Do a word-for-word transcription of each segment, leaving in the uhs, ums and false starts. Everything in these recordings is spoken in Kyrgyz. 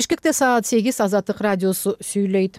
Бишкекте саат сегиз Азаттык радиосу сүйлөйт.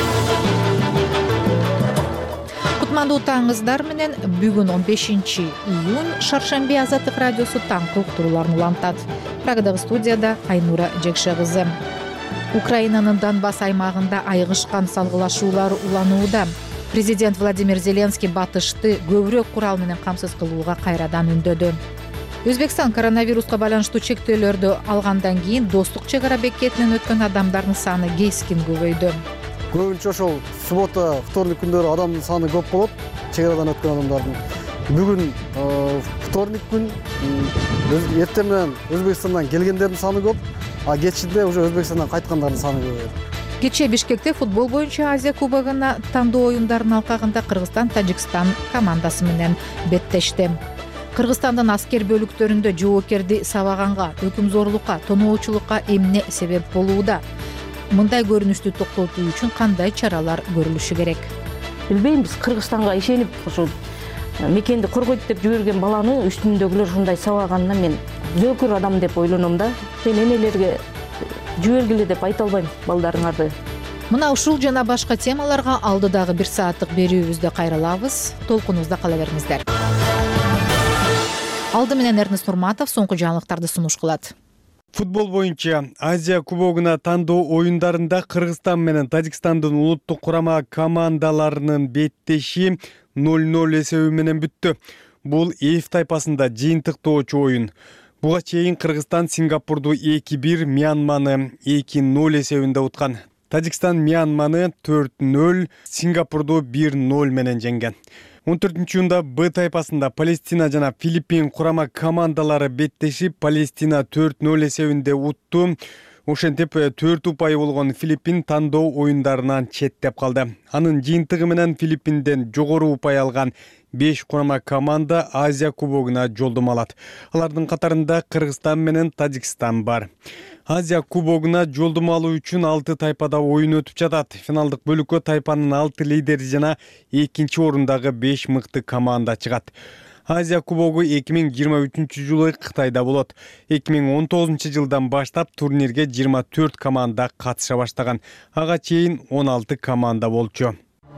Кутмандуу таңыңыздар менен бүгүн он бешинчи июнь шаршемби Азаттык радиосу таңкы уктурууларын улантат. Прагадагы студияда Айнура Жекше кызы. Украинанын Донбасс аймагында айгышкан салгылашуулар уланууда. Президент Владимир Зеленский батышты көбүрөөк курал менен камсыз кылууга кайрадан үндөдү. Өзбекстан коронавируска байланыштуу чектөөлөрдү алгандан кийин достук чек ара бекетинен өткөн адамдардын саны кескин көбөйдү. Көбүнчө ошол суббота, вторник күндөрү адамдын саны көп болот, чек арадан өткөн адамдардын. Бүгүн вторник күн, эртең менен Өзбекстандан келгендердин саны көп, а кечинде уже Өзбекстандан кайткандардын саны көбөйдү. Кечээ Бишкекте футбол боюнча Азия кубогуна тандоо оюндарынын алкагында Кыргызстан Тажикстан командасы менен беттешти. Кыргызстандын аскер бөлүктөрүндө жоокерди сабаганга, өкүмзорлукка, тоноочулукка эмне себеп болууда? Мындай көрүнүштү токтотуу үчүн кандай чаралар көрүлүшү керек? Билбейм, биз Кыргызстанга ишенип ошо мекенди коргойт деп жиберген баланы үстүндөгүлөр ушундай сабаганына мен зөөкүр адам деп ойлоном да. Мен энелерге жибергиле деп айта албайм балдарыңарды. Мына ушул жана башка темаларга алдыдагы бир сааттык берүүбүздө кайрылабыз. Толкунубузда кала бериңиздер. Алды менен Эрнест Нурматов соңку жаңылыктарды сунуш кылат. Футбол боюнча Азия кубогуна тандоо оюндарында Кыргызстан менен Тажикстандын улуттук курама командаларынын беттеши ноль ноль эсеби менен бүттү. Бул Эф тайпасында жыйынтыктоочу оюн. Буга чейин Кыргызстан Сингапурду эки бир, Мьянманы эки ноль эсебинде уткан. Тажикстан Мьянманы төрт ноль, Сингапурду бир ноль менен жеңген. он төртүнчү июнда Б тайпасында Палестина жана Филиппин курама командалары беттешип, Палестина төрт ноль эсебинде утту. Ошентип төрт упайы болгон Филиппин тандоо оюндарынан четтеп калды. Анын жыйынтыгы менен Филиппинден жогору упай алган беш курама команда Азия кубогуна жолдомо алат. Алардын катарында Кыргызстан менен Тажикстан бар. Азия кубогуна жолдомо алуу үчүн алты тайпада оюн өтүп жатат. Финалдык бөлүккө тайпанын алты лидери жана экинчи орундагы беш мыкты команда чыгат. Азия кубогу эки миң жыйырма үчүнчү жылы Кытайда болот. эки миң он тогузунчу жылдан баштап турнирге жыйырма төрт команда катыша баштаган. Ага чейин он алты команда болчу.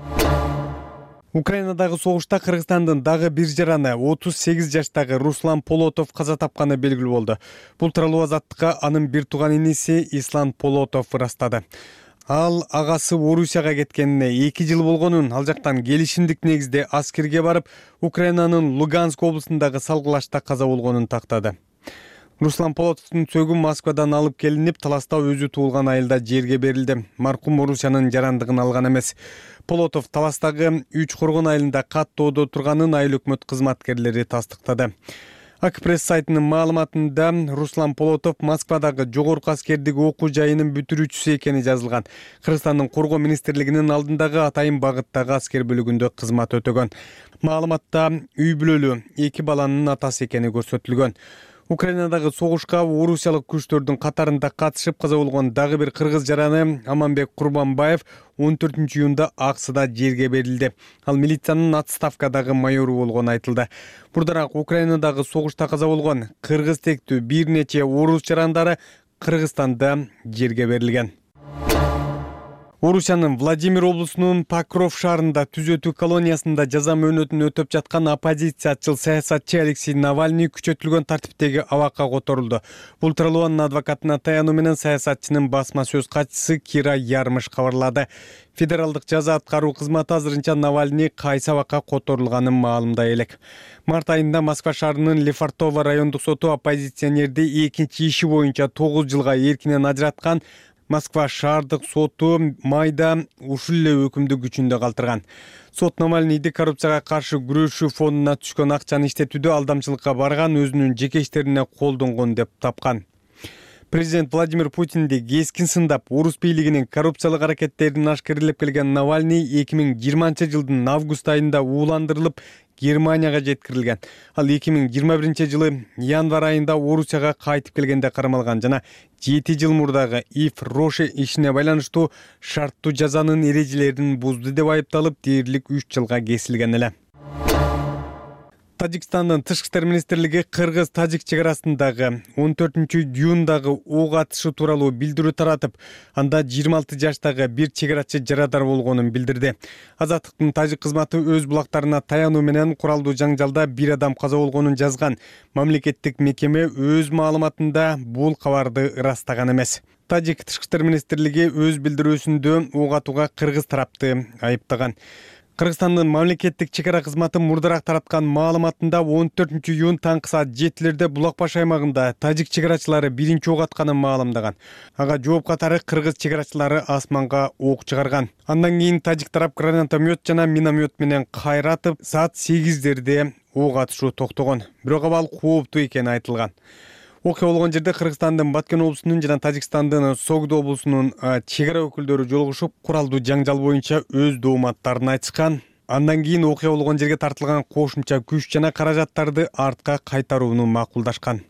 Украинадагы согушта Кыргызстандын дагы бир жараны отуз сегиз жаштагы Руслан Полотов каза тапканы белгилүү болду. Бул тууралуу Азаттыкка анын бир тууган иниси Ислам Полотов ырастады. Ал агасы Орусияга кеткенине эки жыл болгонун, ал жактан келишимдик негизде аскерге барып, Украинанын Луганск облусундагы салгылашта каза болгонун тактады. Руслан Полотовдун сөгүн Москвадан алып келинип, Таласта өзү туулган айылда жерге берилди. Маркум Орусиянын жарандыгын алган эмес. Полотов Таластагы үч коргон айылында каттоодо турганын айыл өкмөт кызматкерлери тастыктады. Акпресс сайтынын маалыматында Руслан Полотов Москвадагы жогорку аскердик окуу жайынын бүтүрүүчүсү экени жазылган. Кыргызстандын коргоо министрлигинин алдындагы Атайын багыттагы аскер бөлүгүндө кызмат өтөгөн. Маалыматта үй бүлөлүү эки баланын атасы экени көрсөтүлгөн. Украинадагы согушка орусиялык күчтөрдүн катарында катышып каза болгон дагы бир кыргыз жараны Аманбек Курбанбаев он төртүнчү июнда Аксыда жерге берилди. Ал милициянын отставкадагы майору болгону айтылды. Бурдараак Украинадагы согушта каза болгон кыргыз тектүү бир нече орус жарандары Кыргызстанда жерге берилген. Орусиянын Владимир облусунун Покров шаарында түзөтүү колониясында жаза мөөнөтүн өтөп жаткан оппозициячыл саясатчы Алексей Навальный күчөтүлгөн тартиптеги абакка которулду. Бул тууралуу анын адвокатына таянуу менен саясатчынын басма сөз катчысы Кира Ярмыш кабарлады. Федералдык жаза аткаруу кызматы азырынча Навальный кайсы абакка которулганын маалымдай элек. Март айында Москва шаарынын Лефортово райондук соту оппозиционерди экинчи иши боюнча тогуз жылга эркинен ажыраткан. Москва шаардык соту майда ушул эле өкүмдү күчүндө калтырган. Сот Навальныйды коррупцияга каршы күрөшүү фондуна түшкөн акчаны иштетүүдө алдамчылыкка барган, өзүнүн жеке иштерине колдонгон деп тапкан. Президент Владимир Путинди кескин сындап, орус бийлигинин коррупциялык аракеттерин ашкерлеп келген Навальный эки миң жыйырманчы жылдын август айында ууландырылып, Германияга жеткирилген. Ал эки миң жыйырма биринчи жылы январь айында Орусияга кайтып келгенде кармалган жана жети жыл мурдагы Ив Роше ишине байланыштуу шарттуу жазанын эрежелерин бузду деп айыпталып, дээрлик үч жылга кесилген эле. Тажикстандын тышкы иштер министрлиги кыргыз-тажик чек арасындагы он төртүнчү июндагы ок атышы тууралуу билдирүү таратып, анда жыйырма алты жаштагы бир чек арачы жарадар болгонун билдирди. Азаттыктын тажик кызматы өз булактарына таянуу менен куралдуу жаңжалда бир адам каза болгонун жазган. Мамлекеттик мекеме өз маалыматында бул кабарды ырастаган эмес. Тажик тышкы иштер министрлиги өз билдирүүсүндө ок атууга кыргыз тарапты айыптаган. Кыргызстандын мамлекеттик чек ара кызматы мурдараак тараткан маалыматында он төртүнчү июнь таңкы саат жетилерде Булак баш аймагында тажик чек арачылары биринчи ок атканын маалымдаган. Ага жооп катары кыргыз чек арачылары асманга ок чыгарган. Андан кийин тажик тарап гранатомет жана миномет менен кайратып, саат сегиздерде ок атышуу токтогон. Бирок абал кооптуу экени айтылган. Окуя болгон жерде Кыргызстандын Баткен облусунун жана Тажикстандын Согдо облусунун чек ара өкүлдөрү жолугушуп, куралдуу жаңжал боюнча өз дооматтарын айтышкан. Андан кийин окуя болгон жерге тартылган кошумча күч жана каражаттарды артка кайтарууну макулдашкан.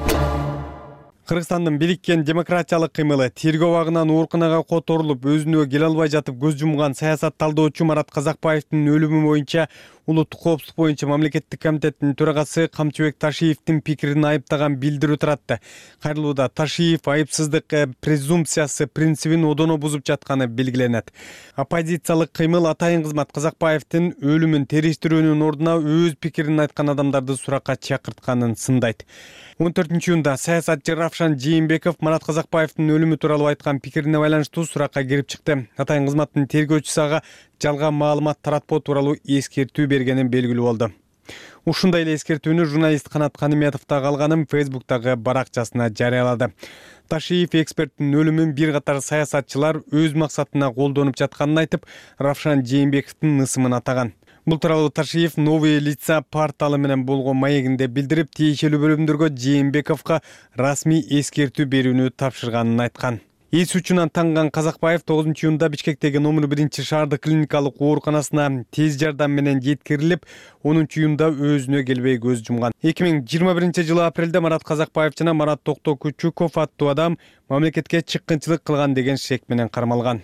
Кыргызстандын бириккен демократиялык кыймылы тергөө абагынан ооруканага которулуп, өзүнө келе албай жатып көз жумган саясат талдоочу Марат Казакбаевдин өлүмү боюнча улуттук коопсуздук боюнча мамлекеттик комитеттин төрагасы Камчыбек Ташиевдин пикирин айыптаган билдирүү таратты. Кайрылууда Ташиев айыпсыздык презумпциясы принцибин одоно бузуп жатканы белгиленет. Оппозициялык кыймыл атайын кызмат Казакбаевдин өлүмүн териштирүүнүн ордуна өз пикирин айткан адамдарды суракка чакыртканын сындайт. он төртүнчү июнда саясатчы Равшан Жээнбеков Марат Казакбаевдин өлүмү тууралуу айткан пикирине байланыштуу суракка кирип чыкты. Атайын кызматтын тергөөчүсү ага жалган маалымат таратпоо тууралуу эскертүү бергенин белгилүү болду. Ушундай эле эскертүүнү журналист Канат Каниметов дагы алганын Фейсбуктагы баракчасына жарыялады. Ташиев эксперттин өлүмүн бир катар саясатчылар өз максатына колдонуп жатканын айтып, Равшан Жээнбековдин ысымын атаган. Бул тууралуу Ташиев Новые лица порталы менен болгон маегинде билдирип, тиешелүү бөлүмдөргө Жээнбековго расмий эскертүү берүүнү тапшырганын айткан. Эс учунан танган Казакбаев тогузунчу июнда Бишкектеги номер биринчи шаардык клиникалык ооруканасына тез жардам менен жеткирилип, онунчу июнда өзүнө келбей көз жумган. эки миң жыйырма биринчи жылы апрелде Марат Казакбаев жана Марат Токтокучуков аттуу адам мамлекетке чыккынчылык кылган деген шек менен кармалган.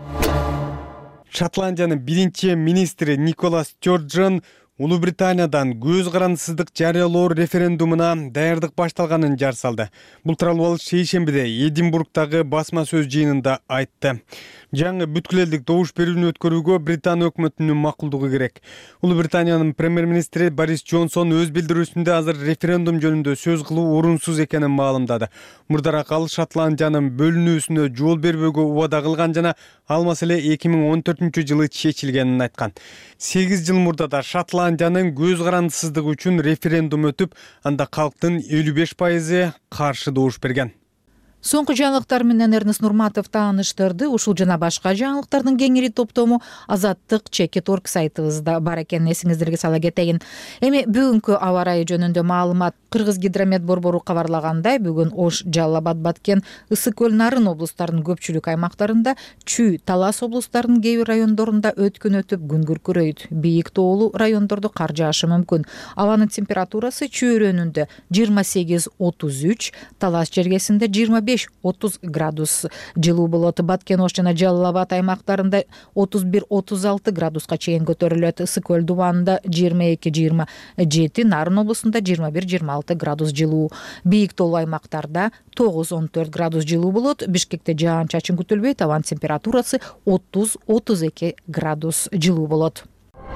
Шотландиянын биринчи министри Никола Стёрджон Улуу Британиядан көз карандысыздык жарыялоо референдумуна даярдык башталганын жар салды. Бул тууралуу ал шейшембиде Эдинбургдагы басма сөз жыйынында айтты. Жаңы бүткүл элдик добуш берүүнү өткөрүүгө Британ өкмөтүнүн макулдугу керек. Улуу Британиянын премьер-министри Борис Джонсон өз билдирүүсүндө азыр референдум жөнүндө сөз кылуу орунсуз экенин маалымдады. Мурдараак ал Шотландиянын бөлүнүүсүнө жол бербөөгө убада кылган жана ал маселе эки миң он төртүнчү жылы чечилгенин айткан. сегиз жыл мурда да Шотландиянын көз карандысыздыгы үчүн референдум өтүп, анда калктын элүү беш пайызы каршы добуш берген. Соңку жаңылыктар менен Эрнест Нурматов тааныштырды. Ушул жана башка жаңылыктардын кеңири топтому Азаттык чекит орг сайтыбызда бар экенин эсиңиздерге сала кетейин. Эми бүгүнкү аба ырайы жөнүндө маалымат. Кыргыз гидромет борбору кабарлагандай, бүгүн Ош, Жалал Абад, Баткен, Ысык көл, Нарын облустарынын көпчүлүк аймактарында, Чүй, Талас облустарынын кээ бир райондорунда өткөн өтүп күн күркүрөйт. Бийик тоолуу райондордо кар жаашы мүмкүн. Абанын температурасы Чүй өрөөнүндө жыйырма сегиз отуз үч, Талас жергесинде жыйырма беш отуз градус жылуу болот. Баткен, Ош жана Жалал Абад аймактарында отуз бир отуз алты градуска чейин көтөрүлөт. Ысык көл дубанында жыйырма эки жыйырма жети, Нарын облусунда жыйырма бир жыйырма алты градус жылуу. Бийик тоолуу аймактарда тогуз он төрт градус жылуу болот. Бишкекте жаан чачын күтүлбөйт. Абан температурасы отуз отуз эки градус жылуу болот.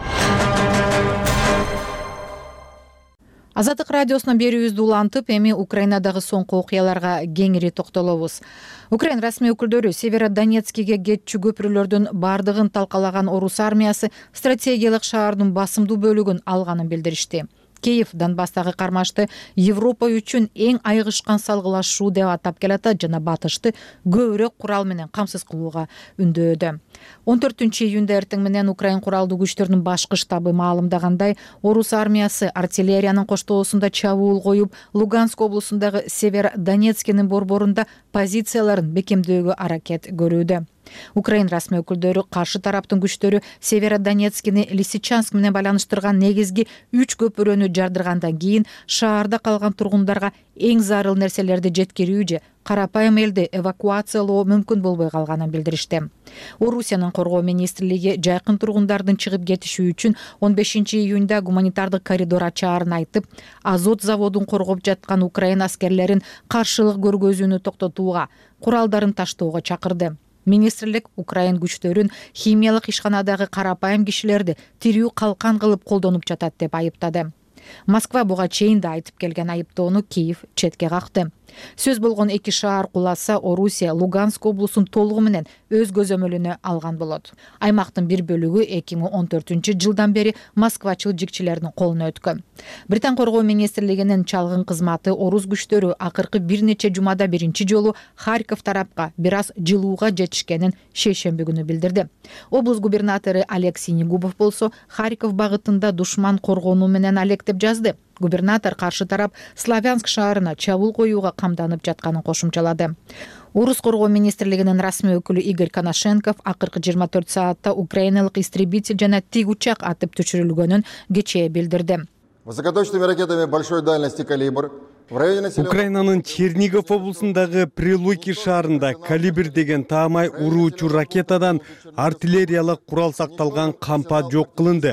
Азаттык радиосунан берүүбүздү улантып, эми Украинадагы соңку окуяларга кеңири токтолобуз. Украин расмий өкүлдөрү Северодонецкиге кетчү көпүрөлөрдүн бардыгын талкалаган орус армиясы стратегиялык шаардын басымдуу бөлүгүн алганын билдиришти. Киев Донбасстагы кармашты Европа үчүн эң айыгышкан салгылашуу деп атап келатат жана батышты көбүрөөк курал менен камсыз кылууга үндөөдө. он төртүнчү июнда эртең менен Украин куралдуу күчтөрүнүн башкы штабы маалымдагандай, орус армиясы артиллериянын коштоосунда чабуул коюп, Луганск облусундагы Северодонецкинин борборунда позицияларын бекемдөөгө аракет көрүүдө. Украин расмий өкүлдөрү каршы тараптын күчтөрү Северодонецкини Лисичанск менен байланыштырган негизги үч көпүрөнү жардыргандан кийин шаарда калган тургундарга эң зарыл нерселерди жеткирүү же карапайым элди эвакуациялоо мүмкүн болбой калганын билдиришти. Орусиянын коргоо министрлиги жайкын тургундардын чыгып кетиши үчүн он бешинчи июнда гуманитардык коридор ачаарын айтып, Азот заводун коргоп жаткан Украина аскерлерин каршылык көргөзүүнү токтотууга, куралдарын таштоого чакырды. Министрлик Украин күчтөрүн химиялык ишканадагы карапайым кишилерди тирүү калкан кылып колдонуп жатат деп айыптады. Москва буга чейин да айтып келген айыптоону Киев четке какты. Сөз болгон эки шаар куласа Орусия Луганск облусун толугу менен өз көзөмөлүнө алган болот. Аймактын бир бөлүгү эки миң он төртүнчү жылдан бери москвачыл жигчилердин колуна өткөн. Британ коргоо министрлигинин чалгын кызматы орус күчтөрү акыркы бир нече жумада биринчи жолу Харьков тарапка бир аз жылууга жетишкенин шейшемби күнү билдирди. Облус губернатору Олег Синегубов болсо Харьков багытында душман коргонуу менен алек деп жазды. Губернатор каршы тарап Славянск шаарына чабуул коюуга камданып жатканын кошумчалады. Орус коргоо министрлигинин расмий өкүлү Игорь Коношенков акыркы жыйырма төрт саатта украиналык истребитель жана тиг учак атып түшүрүлгөнүн кечээ билдирди. Высокоточными ракетами большой дальности калибр Украинанын Чернигов облусундагы Прилуки шаарында калибр деген таамай уруучу ракетадан артиллериялык курал сакталган кампа жок кылынды.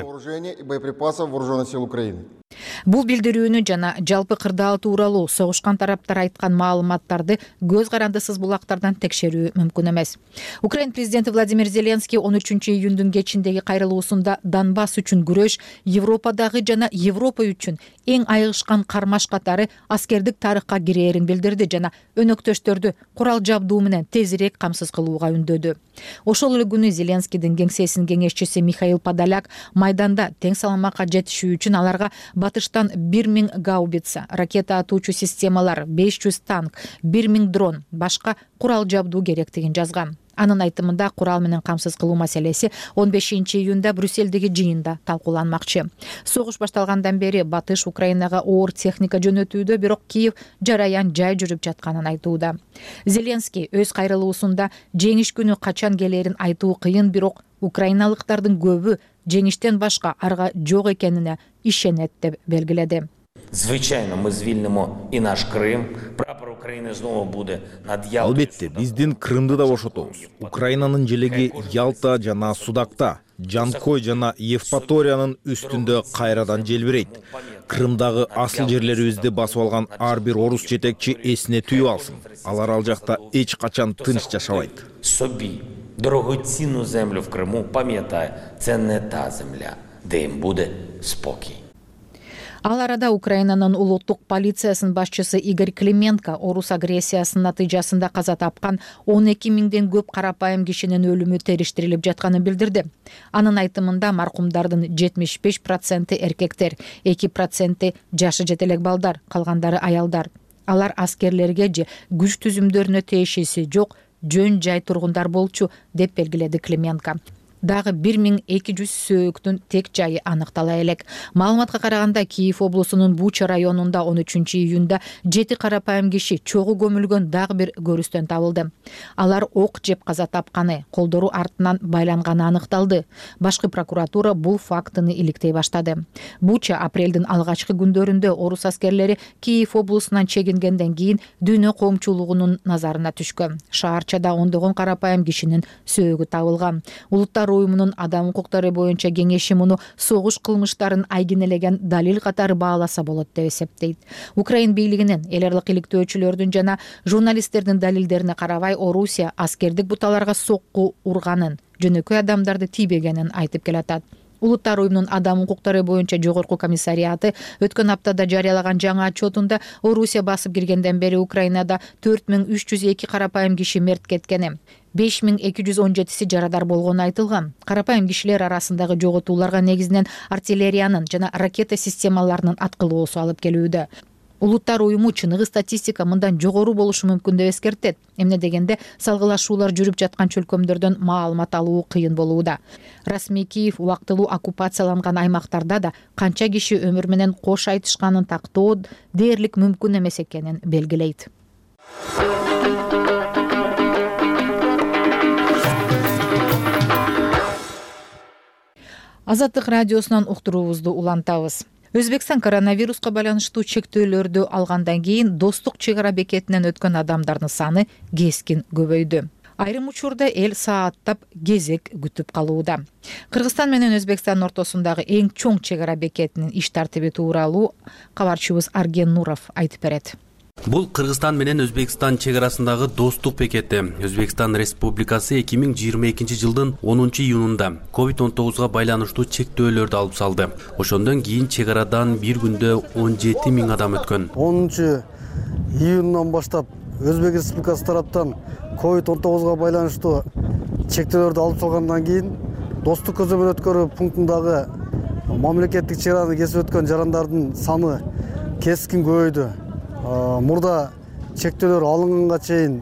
Бул билдирүүнү жана жалпы кырдаал тууралуу согушкан тараптар айткан маалыматтарды көз карандысыз булактардан текшерүү мүмкүн эмес. Украин президенти Владимир Зеленский он үчүнчү июндун кечиндеги кайрылуусунда Донбасс үчүн күрөш Европадагы жана Европа үчүн эң айыгышкан кармаш катары аскердик тарыхка кирээрин билдирди жана өнөктөштөрдү курал жабдуу менен тезирээк камсыз кылууга үндөдү. Ошол эле күнү Зеленскийдин кеңсесинин кеңешчиси Михаил Подоляк майданда тең салмакка жетишүү үчүн аларга батыштан бир миң гаубица, ракета атуучу системалар, беш жүз танк, бир миң дрон, башка курал жабдуу керектигин жазган. Анын айтымында курал менен камсыз кылуу маселеси он бешинчи июнда Брюссельдеги жыйында талкууланмакчы. Согуш башталгандан бери батыш Украинага оор техника жөнөтүүдө, бирок Киев жараян жай жүрүп жатканын айтууда. Зеленский өз кайрылуусунда жеңиш күнү качан келерин айтуу кыйын, бирок украиналыктардын көбү жеңиштен башка арга жок экенине ишенет деп белгиледи. Звичайно, мы звільнимо і наш Крим. Прапор України знову буде над Ялтою. Албетте, биздин Крымды да бошотобуз. Украинанын желеги Ялта жана Судакта, Жанкой жана Евпаториянын үстүндө кайрадан желбирейт. Крымдагы асыл жерлерибизди басып алган ар бир орус жетекчи эсине түйүп алсын. Алар ал жакта эч качан тынч жашабайт. Собі дорогоцінну землю в Криму пам'ятає, це не та земля, де їм буде спокій. Ал арада Украинанын улуттук полициясынын башчысы Игорь Клименко орус агрессиясынын натыйжасында каза тапкан он эки миңден көп карапайым кишинин өлүмү териштирилип жатканын билдирди. Анын айтымында маркумдардын жетимиш беш проценти эркектер, эки проценти жашы жете элек балдар, калгандары аялдар. Алар аскерлерге же күч түзүмдөрүнө тиешеси жок жөн жай тургундар болчу деп белгиледи Клименко. Дагы бир миң эки жүз сөөктүн тек жайы аныктала элек. Маалыматка караганда Киев облусунун Буча районунда он үчүнчү июнда жети карапайым киши чогуу көмүлгөн дагы бир көрүстөн табылды. Алар ок жеп каза тапканы, колдору артынан байланганы аныкталды. Башкы прокуратура бул фактыны иликтей баштады. Буча апрелдин алгачкы күндөрүндө орус аскерлери Киев облусунан чегингенден кийин дүйнө коомчулугунун назарына түшкөн. Шаарчада ондогон карапайым кишинин сөөгү табылган. Улуттар уюмунун адам укуктары боюнча кеңеши муну согуш кылмыштарын айгинелеген далил катары бааласа болот деп эсептейт. Украин бийлигинин эл аралык иликтөөчүлөрдүн жана журналисттердин далилдерине карабай Орусия аскердик буталарга сокку урганын, жөнөкөй адамдарды тийбегенин айтып келатат. Улуттар уюмунун адам укуктары боюнча жогорку комиссариаты өткөн аптада жарыялаган жаңы отчетунда Орусия басып киргенден бери Украинада төрт миң үч жүз эки карапайым киши мерт кеткени, беш миң эки жүз он жетиси жарадар болгону айтылган. Карапайым кишилер арасындагы жоготууларга негизинен артиллериянын жана ракета системаларынын аткылоосу алып келүүдө. Улуттар уюму чыныгы статистика мындан жогору болушу мүмкүн деп эскертет. Эмне дегенде салгылашуулар жүрүп жаткан чөлкөмдөрдөн маалымат алуу кыйын болууда. Расмий Киев убактылуу оккупацияланган аймактарда да канча киши өмүр менен кош айтышканын тактоо дээрлик мүмкүн эмес экенин белгилейт. Азаттык радиосунан уктуруубузду улантабыз. Өзбекстан коронавируска байланыштуу чектөөлөрдү алгандан кийин Достук чек ара бекетинен өткөн адамдардын саны кескин көбөйдү. Айрым учурда эл сааттап кезек күтүп калууда. Кыргызстан менен Өзбекстан ортосундагы эң чоң чек ара бекетинин иш тартиби тууралуу кабарчыбыз Арген Нуров айтып берет. Бул Кыргызстан менен Өзбекстан чек арасындагы достук бекети. Өзбекстан Республикасы эки миң жыйырма экинчи жылдын онунчу июнунда ковид он тогузга байланыштуу чектөөлөрдү алып салды. Ошондон кийин чек арадан бир күндө он жети миң адам өткөн. онунчу июндан баштап Өзбек Республикасы тараптан ковид он тогузга байланыштуу чектөөлөрдү алып салгандан кийин достук көзөмөл өткөрүү пунктундагы мамлекеттик чек араны кесип өткөн жарандардын саны кескин көбөйдү. Мурда чектөөлөр алынганга чейин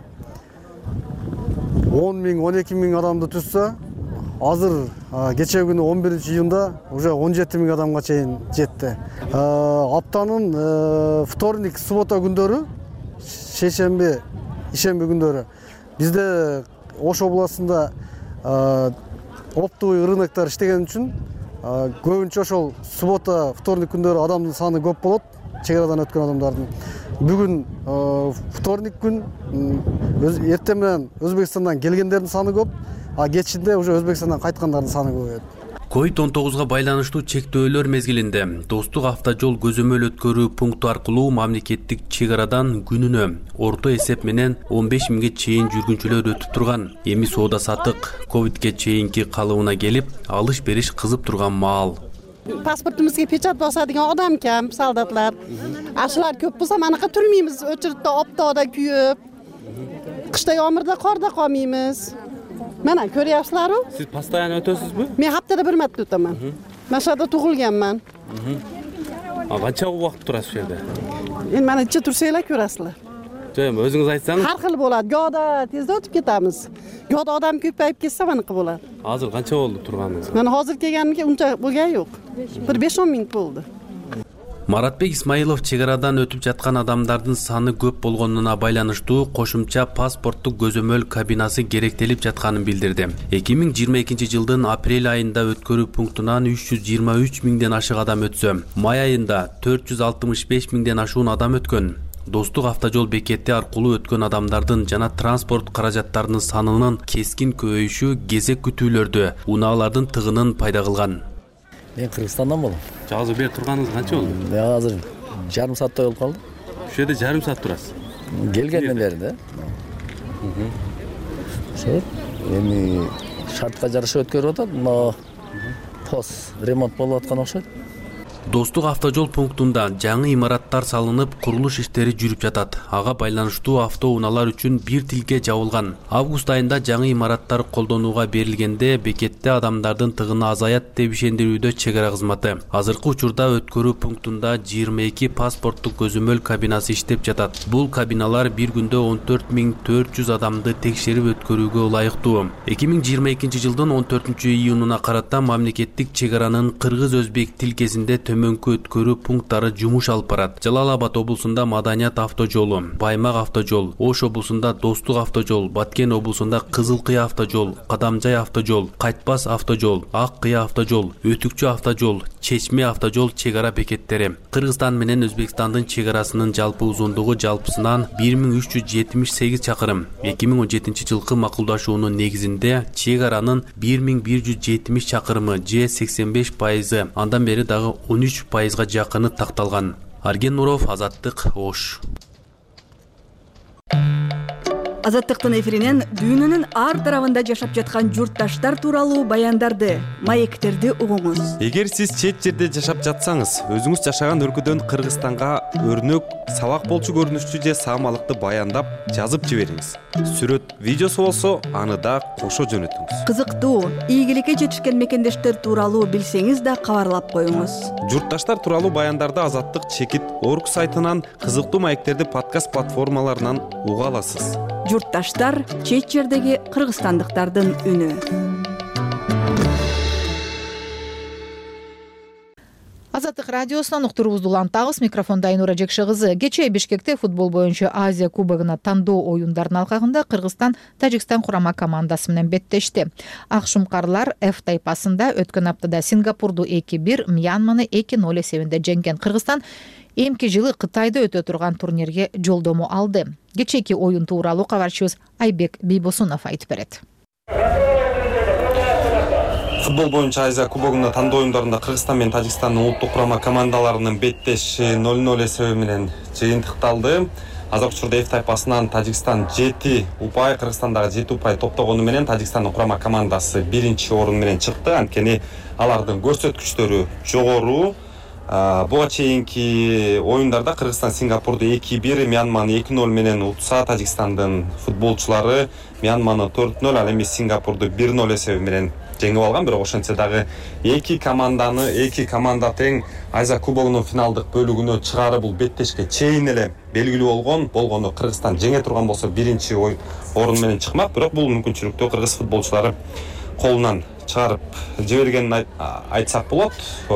он миң он эки миң адамды түзсө, азыр кечээ күнү он биринчи июнда уже он жети миң адамга чейин жетти. Аптанын вторник, суббота күндөрү, шейшемби, ишемби күндөрү бизде Ош областында оптовый рыноктор иштеген үчүн көбүнчө ошол суббота, вторник күндөрү адамдын саны көп болот, чек арадан өткөн адамдардын. Бүгүн вторник күн, эртең менен Өзбекстандан келгендердин саны көп, а кечинде уже Өзбекстандан кайткандардын саны көбөйөт. ковид он тогузга байланыштуу чектөөлөр мезгилинде Достук автожол көзөмөл өткөрүү пункту аркылуу мамлекеттик чек арадан күнүнө орто эсеп менен он беш миңге чейин жүргүнчүлөр өтүп турган. Эми соода сатык ковидке чейинки калыбына келип, алыш бериш кызып турган маал. Pasportumuzga pechat bosadigan odam kam, soldatlar. Ashular ko'p bo'lsa, manaqa turmaymiz, o'chirtda optoda kuyib. Qishda yomg'irda, qorda qolmaymiz. Mana ko'ryapsizlar-ku? Siz постоянно o'tasizmi? Men haftada bir marta o'taman. Men shu yerda tug'ilganman. Qancha vaqt turasiz shu yerda? Endi mana ichida tursanglar ko'rasizlar. Jo'yim, o'zingiz aytsangiz. Har xil bo'ladi. Go'da tezda o'tib ketamiz. Go'da odam ko'payib ketsa manaqa bo'ladi. Hozir qancha bo'ldi turganingiz? Mana hozir kelganimga uncha bo'lgan yo'q. Bir besh o'n ming bo'ldi. Маратбек Исмаилов чек арадан өтүп жаткан адамдардын саны көп болгонуна байланыштуу кошумча паспорттук көзөмөл кабинасы керектелип жатканын билдирди. эки миң жыйырма экинчи жылдын апрель айында өткөрүү пунктунан үч жүз жыйырма үч миңден ашык адам өтсө, май айында төрт жүз алтымыш беш миңден ашуун адам өткөн. Достук автожол бекети аркылуу өткөн адамдардын жана транспорт каражаттарынын санынын кескин көбөйүшү кезек күтүүлөрдү, унаалардын тыгынын пайда кылган. Мен Кыргызстандан болом. Азыр бер турганыңыз канча болду? Мен азыр жарым сааттай болуп калды. Ушул жерде жарым саат турасыз. Келгенден бери да. Ошо эми шартка жараша өткөрүп атат, но пост ремонт болуп аткан окшойт. Достук автожол пунктунда жаңы имараттар салынып, курулуш иштери жүрүп жатат. Ага байланыштуу автоунаалар үчүн бир тилге жабылган. Август айында жаңы имараттар колдонууга берилгенде бекетте адамдардын тыгыны азаят деп ишендирүүдө чек ара кызматы. Азыркы учурда өткөрүү пунктунда жыйырма эки паспорттук көзөмөл кабинасы иштеп жатат. Бул кабиналар бир күндө он төрт миң төрт жүз адамды текшерип өткөрүүгө ылайыктуу. эки миң жыйырма экинчи жылдын он төртүнчү июнуна карата мамлекеттик чек аранын кыргыз-өзбек тилкесинде төмөнкү өткөрүү пункттары жумуш алып барат. Жалал Абад облусунда Маданият автожолу, Баймак автожол, Ош облусунда Достук автожол, Баткен облусунда Кызыл Кыя автожол, Кадамжай автожол, Кайтпас автожол, Ак Кыя автожол, Өтүкчү автожол, Чечме автожол чек ара бекеттери. Кыргызстан менен Өзбекстандын чек арасынын жалпы узундугу жалпысынан бир миң үч жүз жетимиш сегиз чакырым. эки миң он жетинчи жылкы макулдашуунун негизинде чек аранын бир миң бир жүз жетимиш чакырымы же сексен беш пайызы, андан бери дагы он үч пайызга жакыны такталган. Арген Нуров, Азаттык, Ош. Азаттыктын эфиринен дүйнөнүн ар тарабында жашап жаткан журтташтар тууралуу баяндарды, маектерди угуңуз. Эгер сиз чет жерде жашап жатсаңыз, өзүңүз жашаган өлкөдөн Кыргызстанга өрнөк, сабак болчу көрүнүштүү же саамалыкты баяндап, жазып жибериңиз. Сүрөт, видеосу болсо, аны да кошо жөнөтүңүз. Кызыктуу, ийгиликке жетишкен мекендештер тууралуу билсеңиз да кабарлап коюңуз. Журтташтар тууралуу баяндарды Азаттык чекит орг сайтынан, кызыктуу маектерди подкаст платформаларынан уга аласыз. Журтташтар чет жердеги кыргызстандыктардын үнү. Азаттык радиосунан уктуруубузду улантабыз. Микрофонда Айнура Жекше кызы. Кечээ Бишкекте футбол боюнча Азия кубогуна тандоо оюндарынын алкагында Кыргызстан Тажикстан курама командасы менен беттешти. Ак шумкарлар F тайпасында өткөн аптада Сингапурду эки бир, Мьянманы эки ноль эсебинде жеңген. Кыргызстан эмки жылы Кытайда өтө турган турнирге жолдомо алды. Кечээки оюн тууралуу кабарчыбыз Айбек Бийбосунов айтып берет. Футбол боюнча Азия кубогуна тандоо оюндарында Кыргызстан менен Тажикстандын улуттук курама командаларынын беттеши ноль ноль эсеби менен жыйынтыкталды. Азыркы учурда F тайпасынан Тажикстан жети упай, Кыргызстандагы жети упай топтогону менен Тажикстандын курама командасы биринчи орун менен чыкты. Анткени алардын көрсөткүчтөрү жогору. Буга чейинки оюндарда Кыргызстан Сингапурду эки бир, Мьянманы эки ноль менен утса, Тажикстандын футболчулары Мьянманы төрт ноль, ал эми Сингапурду бир ноль эсеби менен жеңип алган. Бирок ошентсе дагы эки команданы, эки команда тең Азия кубогунун финалдык бөлүгүнө чыгары бул беттешке чейин эле белгилүү болгон. Болгону Кыргызстан жеңе турган болсо биринчи орун менен чыкмак. Бирок бул мүмкүнчүлүктү кыргыз футболчулары колунан чыгарып жибергенин айтсак болот.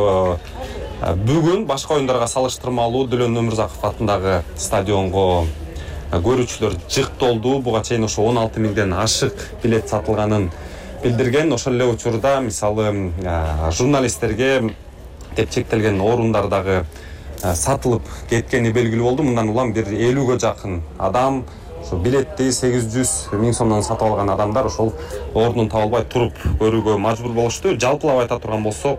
Бүгүн башка оюндарга салыштырмалуу Дөлөн Өмүрзаков атындагы стадионго көрүүчүлөр жык толду. Буга чейин ошо он алты миңден ашык билет сатылганын билдирген. Ошол эле учурда мисалы журналисттерге деп чектелген орундар дагы сатылып кеткени белгилүү болду. Мындан улам бир элүүгө жакын адам ошо билетти сегиз жүз миң сомдон сатып алган адамдар ошол ордун таба албай туруп көрүүгө мажбур болушту. Жалпылап айта турган болсок,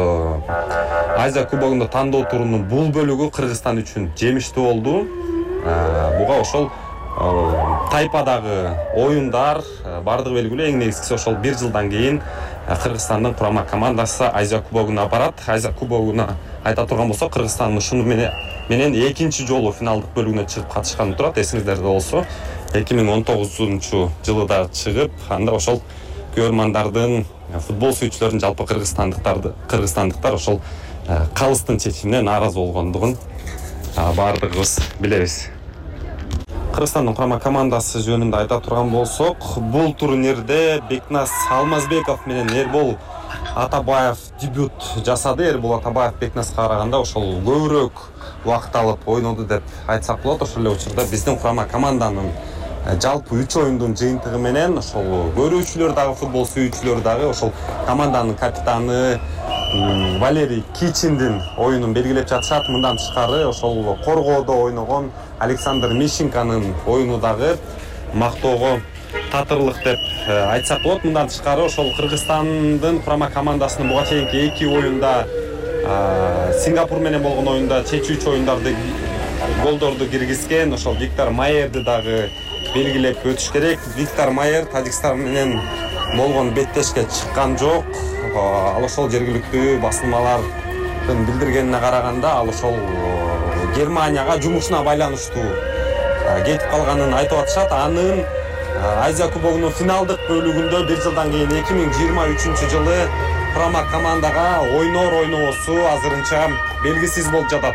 Азия кубогунда тандоо турунун бул бөлүгү Кыргызстан үчүн жемиштүү болду. Буга ошол тайпадагы оюндар бардыгы белгилүү. Эң негизгиси ошол бир жылдан кийин Кыргызстандын курама командасы Азия кубогуна барат. Азия кубогуна айта турган болсок, Кыргызстан ушуну менен экинчи жолу финалдык бөлүгүнө чыгып катышканы турат. Эсиңиздерде болсо, эки миң он тогузунчу жылы да чыгып, анда ошол көрмандардын, футбол сүйүүчүлөрдүн, жалпы кыргызстандыктарды, кыргызстандыктар ошол калыстын чечимине нааразы болгондугун баардыгыбыз билебиз. Кыргызстандын курама командасы жөнүндө айта турган болсок, бул турнирде Бекназ Алмазбеков менен Эрбол Атабаев дебют жасады. Эрбол Атабаев Бекназга караганда ошол көбүрөөк убакыт алып ойноду деп айтсак болот. Ошол эле учурда биздин курама команданын жалпы үч оюндун жыйынтыгы менен ошол көрүүчүлөр дагы, футбол сүйүүчүлөр дагы ошол команданын капитаны Валерий Кичиндин оюнун белгилеп жатышат. Мындан тышкары ошол коргоодо ойногон Александр Мищенканын оюну дагы мактоого татырлык деп айтсак болот. Мындан тышкары ошол Кыргызстандын курама командасынын буга чейинки эки оюнда, Сингапур менен болгон оюнда чечүүчү оюндарды голдорду киргизген. Ошол Виктор Майерди дагы белгилеп өтүш керек. Виктор Майер Тажикстан менен болгон беттешке чыккан жок. Ал ошол жергиликтүү басылмалардын билдиргенине караганда, ал ошол Германияга жумушуна байланыштуу кетип калганын айтып атышат. Анын Азия кубогунун финалдык бөлүгүндө бир жылдан кийин эки миң жыйырма үчүнчү жылы курама командага ойнор ойнобосу азырынча белгисиз болуп жатат.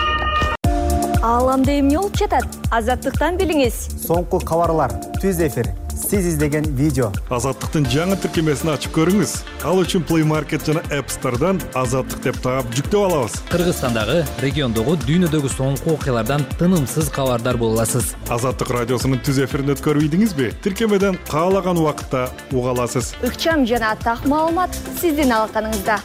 Ааламда эмне болуп жатат? Азаттыктан билиңиз. Соңку кабарлар, түз эфир, сиз издеген видео. Азаттыктын жаңы тиркемесин ачып көрүңүз. Ал үчүн Play Market жана App Store'дан Азаттык деп таап жүктөп алабыз. Кыргызстандагы, региондогу, дүйнөдөгү соңку окуялардан тынымсыз кабардар боло аласыз. Азаттык радиосунун түз эфирин өткөрбөйдүңүзбү? Тиркемеден каалаган убакытта уга аласыз. Ыкчам жана так маалымат сиздин алаканыңызда.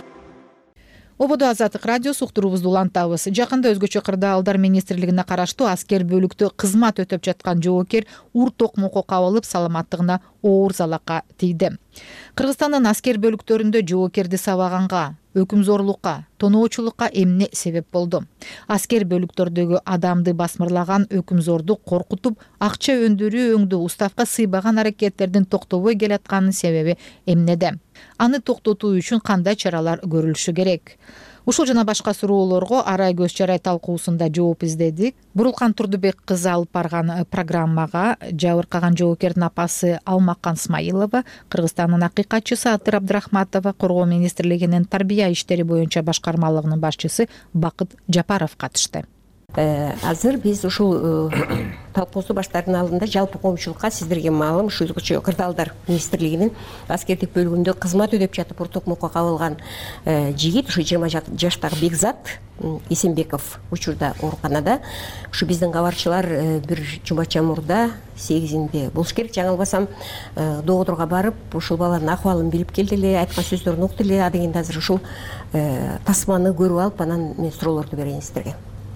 Ободо Азаттык радиосу уктуруубузду улантабыз. Жакында өзгөчө кырдаалдар министрлигине караштуу аскер бөлүктө кызмат өтөп жаткан жоокер ур токмокко кабылып саламаттыгына оор залакка тийди. Кыргызстандын аскер бөлүктөрүндө жоокерди сабаганга, өкүмзорлукка, тоноочулукка эмне себеп болду? Аскер бөлүктөрдөгү адамды басмырлаган, өкүмзорду коркутуп, акча өндүрүү өңдү уставка сыйбаган аракеттердин токтобой келатканын себеби эмнеде? Аны токтотуу үчүн кандай чаралар көрүлүшү керек? Ушул жана башка суроолорго Арай көз чарай талкуусунда жооп издедик. Бурулкан Турдубек кызы алып барган программага жабыркаган жоокердин апасы Алмакан Смайылова, Кыргызстандын акыйкатчысы Атыр Абдрахматова, Коргоо министрлигинин тарбия иштери боюнча башкармалыгынын башчысы Бакыт Жапаров катышты. азыр биз ушул колхоздун баштардын алдында жалпы коомчулукка сиздерге маалым ушу өзгөчө кырдаалдар министрлигинин аскердик бөлүгүндө кызмат өдөп жатып уртук мукка кабылган жигит ушу жыйырма жаштагы Бекзат Эсенбеков учурда ооруканада. Ушу биздин кабарчылар бир жумача мурда сегизинде болуш керек, жаңылбасам, доодурга барып ушул баланын акыбалын билип келди эле, айткан сөздөрүн укту эле. Адегенде азыр ушул тасманы көрүп алып, анан мен суроолорду берейин сиздерге.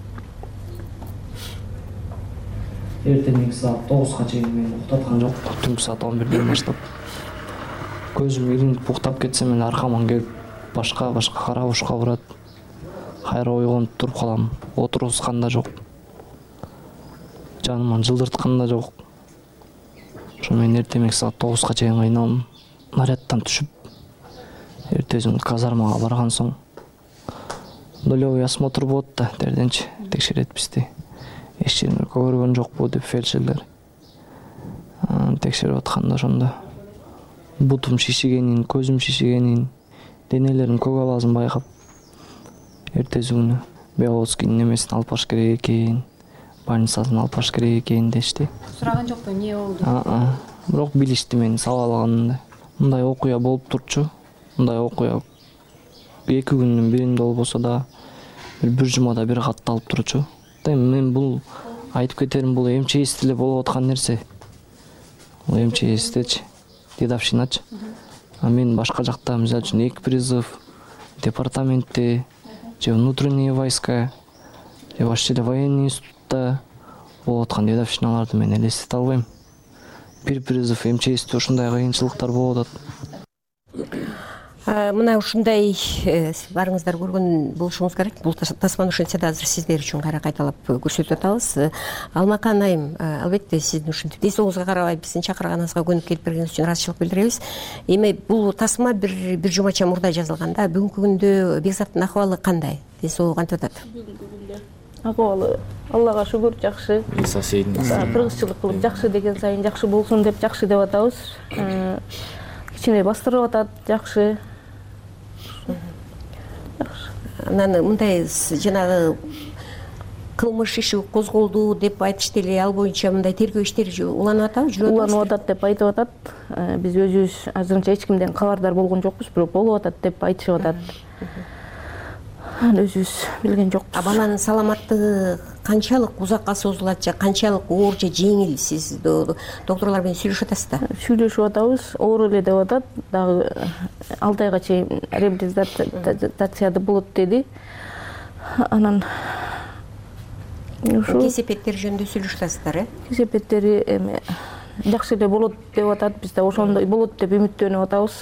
Эртеңки саат тогузга чейин мени уктаткан жок. Түнкү саат он бирден баштап көзүм иринип уктап кетсем эле аркаман келип башка башка кара бушка урат. Кайра ойгонуп туруп калам. Отургузган да жок. Жаныман жылдырткан да жок. Ошо мен эртеңки саат тогузга чейин кыйналдым. Нарядтан түшүп эртесин казармага барган соң долевой осмотр болот да, дерденчи текшерет бизди. Эч жерин көргөн жокпу деп фельдшерлер. Текшерип атканда ошондо бутум шишигенин, көзүм шишигенин, денелерим көгалазын байкап, эртеси күнү Беловодскийдин немесин алып барыш керек экен, больницасын алып барыш керек экен дешти. Сураган жокпу, эмне болду? Бирок билишти мени сабалганымды. Мындай окуя болуп турчу. Мындай окуя эки күндүн биринде болбосо да бир жумада бир катта алып турчу. Мен бул айтып кетерим, бул МЧСте эле болуп аткан нерсе. Бул МЧСтечи, дедовщиначы. А мен башка жакта, мисалы үчүн эки призыв, департаментте, же внутренние войска, же вообще эле военный институтта болуп аткан дедовщиналарды мен элестете албайм. Бир призыв МЧСте ушундай кыйынчылыктар болуп атат. Мына ушундай барыңыздар көргөн болушуңуз керек. Бул тасманы ошентсе да азыр сиздер үчүн кайра кайталап көрсөтүп атабыз. Алмакан айым, албетте сиздин ушинтип десоңузга карабай биздин чакырганыңызга көнүп келип бергениңиз үчүн ыраазычылык билдиребиз. Эми бул тасма бир бир жумача мурда жазылган да. Бүгүнкү күндө Бекзаттын акыбалы кандай? Десоогу кантип атат? Акыбалы Аллага шүгүр жакшы. Кыргызчылык кылып жакшы деген сайын жакшы болсун деп жакшы деп атабыз. Кичине бастырып атат, жакшы. Анан мындай жанагы кылмыш иши козголду деп айтышты эле, ал боюнча мындай тергөө иштери уланып атабы, жүрүп атабы? Уланып атат деп айтып атат. Биз өзүбүз азырынча эч кимден кабардар болгон жокпуз, бирок болуп атат деп айтышып атат. Өзүбүз билген жокпуз. Баланын саламаттыгы канчалык узакка созулат, же канчалык оор же жеңил? Сиз докторлор менен сүйлөшүп атасыздар? Сүйлөшүп атабыз, оор эле деп атат. Дагы алты айга чейин реабилитацияда болот деди. Анан ушу кесепеттер жөнүндө сүйлөшүп атасыздар, э? Кесепеттери эми жакшы эле болот деп атат. Биз да ошондой болот деп үмүттөнүп атабыз.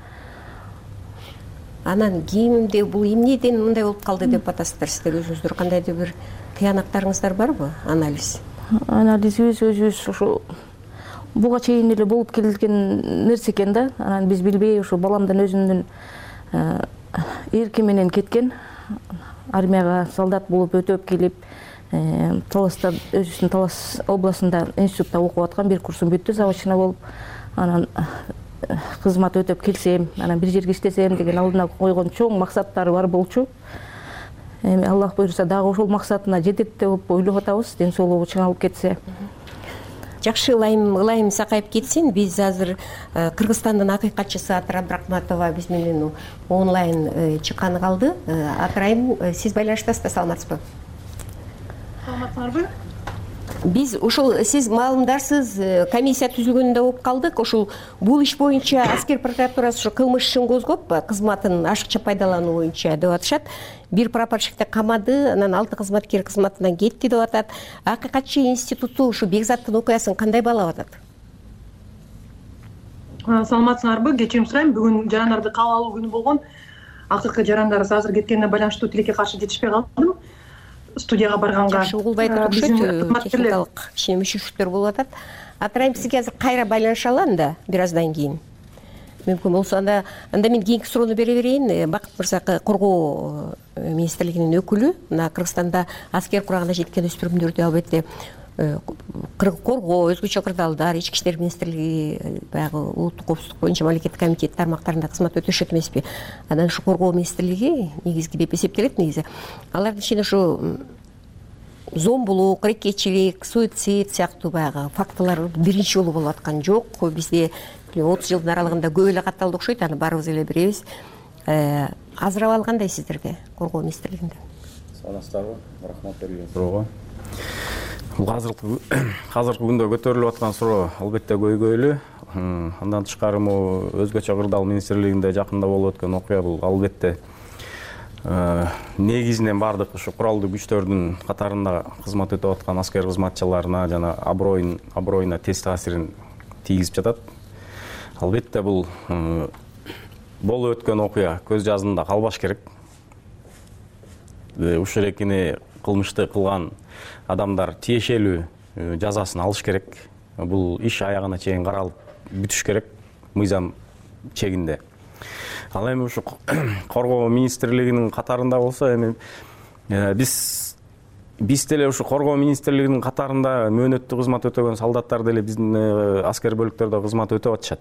Анан кийимде бул эмнеден мындай болуп калды деп атасыздар сиздер өзүңүздөр? Кандайдыр бир кыянактарыңыздар барбы? Анализ. Анализибиз өзүбүз ушу буга чейин эле болуп келген нерсе экен да. Анан биз билбей ушу баламдын өзүнүн эрки менен кеткен. Армияга солдат болуп өтөп келип, Таласта өзүнүн Талас областында институтта окуп аткан, бир курсун бүттү, заводчина болуп. Анан кызмат өтөп келсем, анан бир жерге иштесем деген алдына койгон чоң максаттары бар болчу. Эми Аллах буйруса дагы ошол максатына жетет деп ойлоп атабыз, ден соолугу чыңалып кетсе. Жакшы, ылайым ылайым сакайып кетсин. Биз азыр Кыргызстандын акыйкатчысы Атыр Абдрахматова биз менен онлайн чыкканы калды. Атырайым, сиз байланыштасыздар, саламатсызбы? Саламатсыңарбы? Биз ушул сиз маалымдарсыз комиссия түзүлгөнүндө болуп калдык. Ошол бул иш боюнча аскер прокуратурасы ушу кылмыш ишин козгоп, кызматын ашыкча пайдалануу боюнча деп атышат. Бир прапорщикти камады, анан алты кызматкер кызматынан кетти деп атат. Акыйкатчы институту ушу Бекзаттын окуясын кандай баалап атат? Саламатсыңарбы? Кечирим сурайм. Бүгүн жарандарды кабыл алуу күнү болгон. Акыркы жарандарыбыз азыр кеткенине байланыштуу тилекке каршы жетишпей калдым. Студияга барганга жакшы угулбайт окшойт, техникалык кичине мүшүрүштөр болуп атат. Атырайым, сизге азыр кайра байланыша алам да бир аздан кийин. Мүмкүн болсо анда анда мен кийинки суроону бере берейин. Бакыт мырза, коргоо министрлигинин өкүлү, мына Кыргызстанда аскер курагына жеткен өспүрүмдөрдү албетте коргоо, өзгөчө кырдаалдар, ички иштер министрлиги, баягы улуттук коопсуздук боюнча мамлекеттик комитет тармактарында кызмат өтүшөт эмеспи? Анан ушу коргоо министрлиги негизги деп эсептелет негизи. Алардын ичинде ушу зомбулук, рекетчилик, суицид сыяктуу баягы фактылар биринчи жолу болуп аткан жок. Бизде отуз жылдын аралыгында көп эле катталды окшойт, аны баарыбыз эле билебиз. Азырап алгандай сиздерге коргоо министрлигинде? Саламатсыздарбы? Рахмат берилген суроого. Бул азыркы азыркы күндө көтөрүлүп аткан суроо албетте көйгөйлүү. Андан тышкары могу өзгөчө кырдаал министрлигинде жакында болуп өткөн окуя бул албетте негизинен бардык ушу куралдуу күчтөрдүн катарында кызмат өтөп аткан аскер кызматчыларына жана аброюн аброюна терс таасирин тийгизип жатат. Албетте бул болуп өткөн окуя көз жаздында калбаш керек. Ушул экини кылмышты кылган адамдар тиешелүү жазасын алыш керек. Бул иш аягына чейин каралып бүтүш керек мыйзам чегинде. Ал эми ушу коргоо министрлигинин катарында болсо, эми биз биз деле ушу коргоо министрлигинин катарында мөөнөттүү кызмат өтөгөн солдаттар деле биздин аскер бөлүктөрдө кызмат өтөп атышат.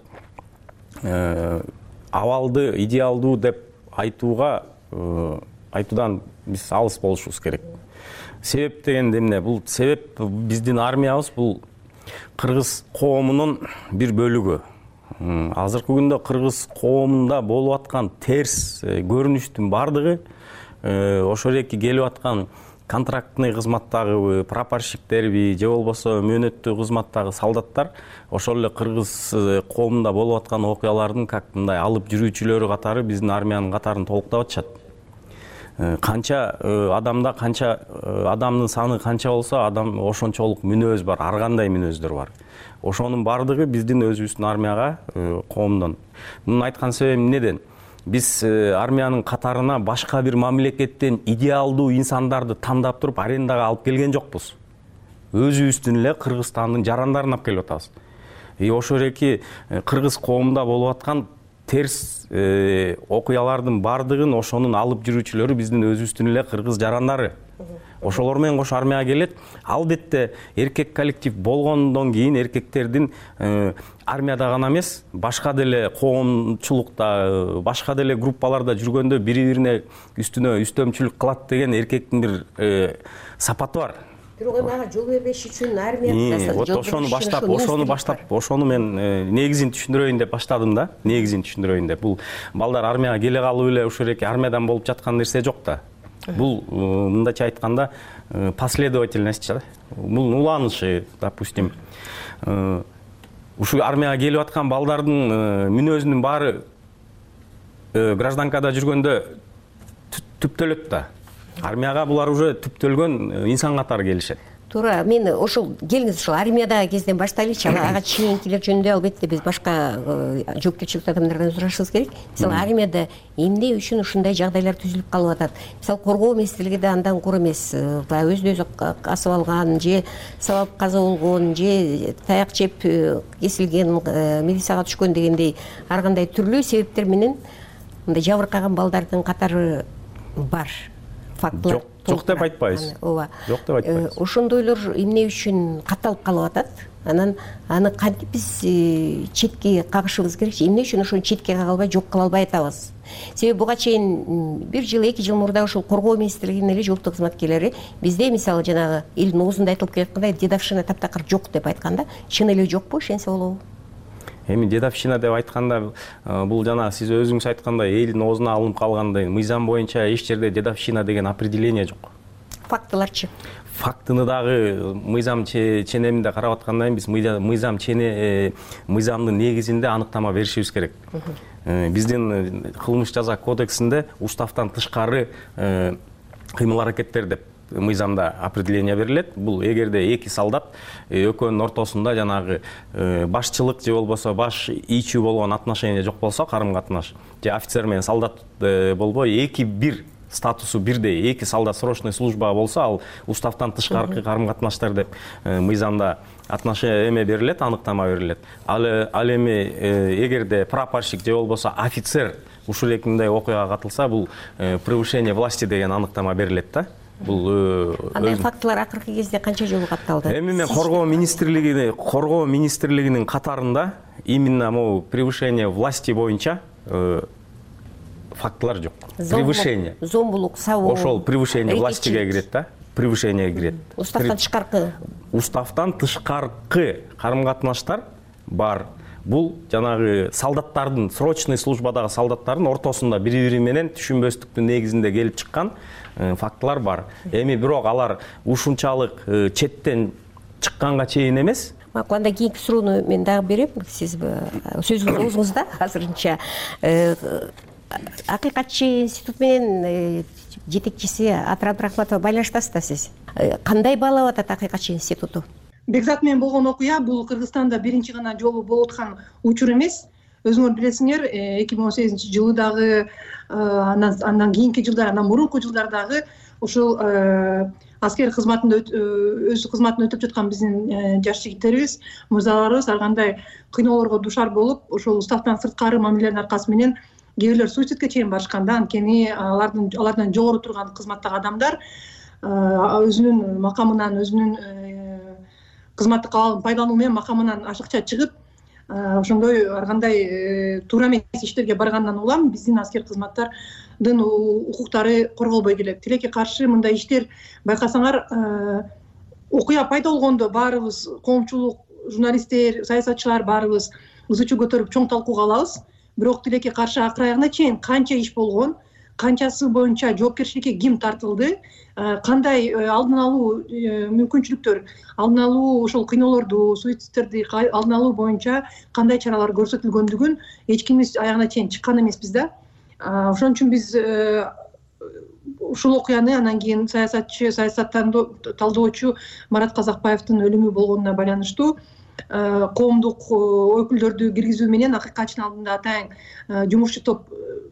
Абалды идеалдуу деп айтууга айтуудан биз алыс болушубуз керек. Себеп дегенде эмне? Бул себеп биздин армиябыз бул кыргыз коомунун бир бөлүгү. Азыркы күндө кыргыз коомунда болуп аткан терс көрүнүштүн бардыгы ошол эки келип аткан контрактный кызматтагы прапорщиктерби же болбосо мөөнөттүү кызматтагы солдаттар ошол эле кыргыз коомунда болуп аткан окуялардын как мындай алып жүрүүчүлөрү катары биздин армиянын катарын толуктап атышат. Канча адамда канча адамдын саны канча болсо, адам ошончолук мүнөз бар, ар кандай мүнөздөр бар. Ошонун бардыгы биздин өзүбүздүн армияга коомдон. Муну айткан себебим эмнеден? Биз армиянын катарына башка бир мамлекеттен идеалдуу инсандарды тандап туруп арендага алып келген жокпуз. Өзүбүздүн эле Кыргызстандын жарандарын алып келип атабыз. И ошол эки кыргыз коомунда болуп аткан терс окуялардын бардыгын ошонун алып жүрүүчүлөрү биздин өзүбүздүн эле кыргыз жарандары. Ошолор менен кош армияга келет. Албетте эркек коллектив болгондон кийин эркектердин армияда гана эмес, башка деле коомчулукта, башка деле группаларда жүргөндө бири-бирине үстүнө үстөмчүлүк кылат деген эркектин бир сапаты бар. Бирок эми ага жол бербеш үчүн армияда вот ошону баштап, ошону баштап, ошону мен негизин түшүндүрөйүн деп баштадым да, негизин түшүндүрөйүн деп. Бул балдар армияга келе калып эле ушул эки армиядан болуп жаткан нерсе жок да. Бул мындайча айтканда последовательность да. Бул уланышы, допустим. Ушул армияга келип аткан балдардын мүнөзүнүн баары гражданкада жүргөндө түптөлөт да. Армияга булар уже түптөлгөн инсан катары келишет. Туура, мен ошол келиңиз ошол армияда кезден баштайлычы. Ага чейинкилер жөнүндө албетте биз башка жоопкерчиликтүү адамдардан сурашыбыз керек. Мисалы армияда эмне үчүн ушундай жагдайлар түзүлүп калып атат? Мисалы коргоо министрлиги да андан кур эмес, баягы өзүн өзү асып алган же сабап каза болгон же таяк жеп кесилген, милицияга түшкөн дегендей ар кандай түрлүү себептер менен мындай жабыркаган балдардын катары бар. Фактылар жок деп айтпайбыз. Ооба. Жок деп айтпайбыз. Ошондойлор эмне үчүн катталып калып атат? Анан аны кантип биз четке кагышыбыз керек? Эмне үчүн ошону четке кага албай, жок кыла албай атабыз? Себеби буга чейин бир жыл, эки жыл мурда ошол коргоо министрлигинин эле жооптуу кызматкерлери бизде мисалы жанагы элдин оозунда айтылып келаткандай дедовщина таптакыр жок деп айтканда, чын эле жокпу, ишенсе болобу? Эми дедовщина деп айтканда бул жана сиз өзүңүз айткандай элдин оозуна алынып калгандай мыйзам боюнча эч жерде дедовщина деген определение жок. Фактыларчы? Фактыны дагы мыйзам ченеминде карап аткандан биз мыйзам чене мыйзамдын негизинде аныктама беришибиз керек. Биздин кылмыш жаза кодексинде уставтан тышкары кыймыл аракеттер деп мыйзамда определение берилет. Бул эгерде эки солдат экөөнүн ортосунда жанагы башчылык же болбосо баш ийчүү болгон отношение жок болсо, карым-катнаш же офицер менен солдат болбой, эки бир статусу бирдей, эки солдат срочный службага болсо, ал уставтан тышкаркы карым-катнаштар деп мыйзамда отношение эме берилет, аныктама берилет. Ал эми эгерде прапорщик же болбосо офицер ушул экиндай окуяга катылса, бул превышение власти деген аныктама берилет да. Бул андай фактылар акыркы кезде канча жолу катталды? Эми мен коргоо министрлигине, коргоо министрлигинин катарында именно могу превышение власти боюнча фактылар жок. Превышение. Зомбулук, сабоо. Ошол превышение властиге кирет да. превышение кирет. Уставтан тышкаркы. Уставтан тышкаркы карым катнаштар бар. Бул жанагы солдаттардын, срочный службадагы солдаттардын ортосунда бири-бири менен түшүнбөстүктүн негизинде келип чыккан фактылар бар. Эми бирок алар ушунчалык четтен чыкканга чейин эмес. Анда кийинки суроону мен дагы берем. Сиз сөзүңүз оозуңузда азырынча Акыйкатчы институт менен жетекчиси Атырап Рахматова байланыштасыз да сиз. Кандай баалап атат Акыйкатчы институту? Бекзат менен болгон окуя бул Кыргызстанда биринчи гана жолу болуп аткан учур эмес. Өзүңөр билесиңер, эки миң он сегизинчи жылы дагы, андан кийинки жылдар, андан мурунку жылдардагы ушул аскер кызматында өз кызматын өтөп жаткан биздин жаш жигиттерибиз, мырзаларыбыз ар кандай кыйноолорго душар болуп, ошол уставтан сырткары мамилелердин аркасы менен кээ бирлер суицидке чейин барышкан да. Анткени алардын алардан жогору турган кызматтагы адамдар өзүнүн макамынан, өзүнүн кызматтык кабалын пайдалануу менен макамынан ашыкча чыгып, ошондой ар кандай туура эмес иштерге баргандан улам биздин аскер кызматтардын укуктары корголбой келет. Тилекке каршы мындай иштер байкасаңар, окуя пайда болгондо баарыбыз, коомчулук, журналисттер, саясатчылар баарыбыз ызы чуу көтөрүп чоң талкууга алабыз. Бирок тилекке каршы акыр аягына чейин канча иш болгон, канчасы боюнча жоопкерчиликке ким тартылды, кандай алдын алуу мүмкүнчүлүктөр, алдын алуу ошол кыйноолорду, суицидтерди алдын алуу боюнча кандай чаралар көрсөтүлгөндүгүн эч кимибиз аягына чейин чыккан эмеспиз да. Ошон үчүн биз ушул окуяны анан кийин саясатчы, саясаттан талдоочу Марат Казакбаевдин өлүмү болгонуна байланыштуу коомдук өкүлдөрдү киргизүү менен Акыйкатчынын алдында атайын жумушчу топ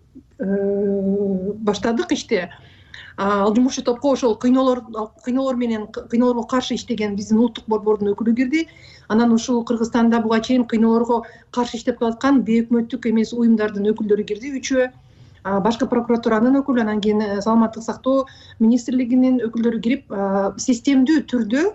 баштадык ишти. Ал жумушчу топко ошол кыйноолор кыйноолор менен кыйноолорго каршы иштеген биздин улуттук борбордун өкүлү кирди. Анан ушул Кыргызстанда буга чейин кыйноолорго каршы иштеп калаткан бейөкмөттүк эмес уюмдардын өкүлдөрү кирди, үчөө. Башкы прокуратуранын өкүлү, анан кийин Саламаттык сактоо министрлигинин өкүлдөрү кирип, системдүү түрдө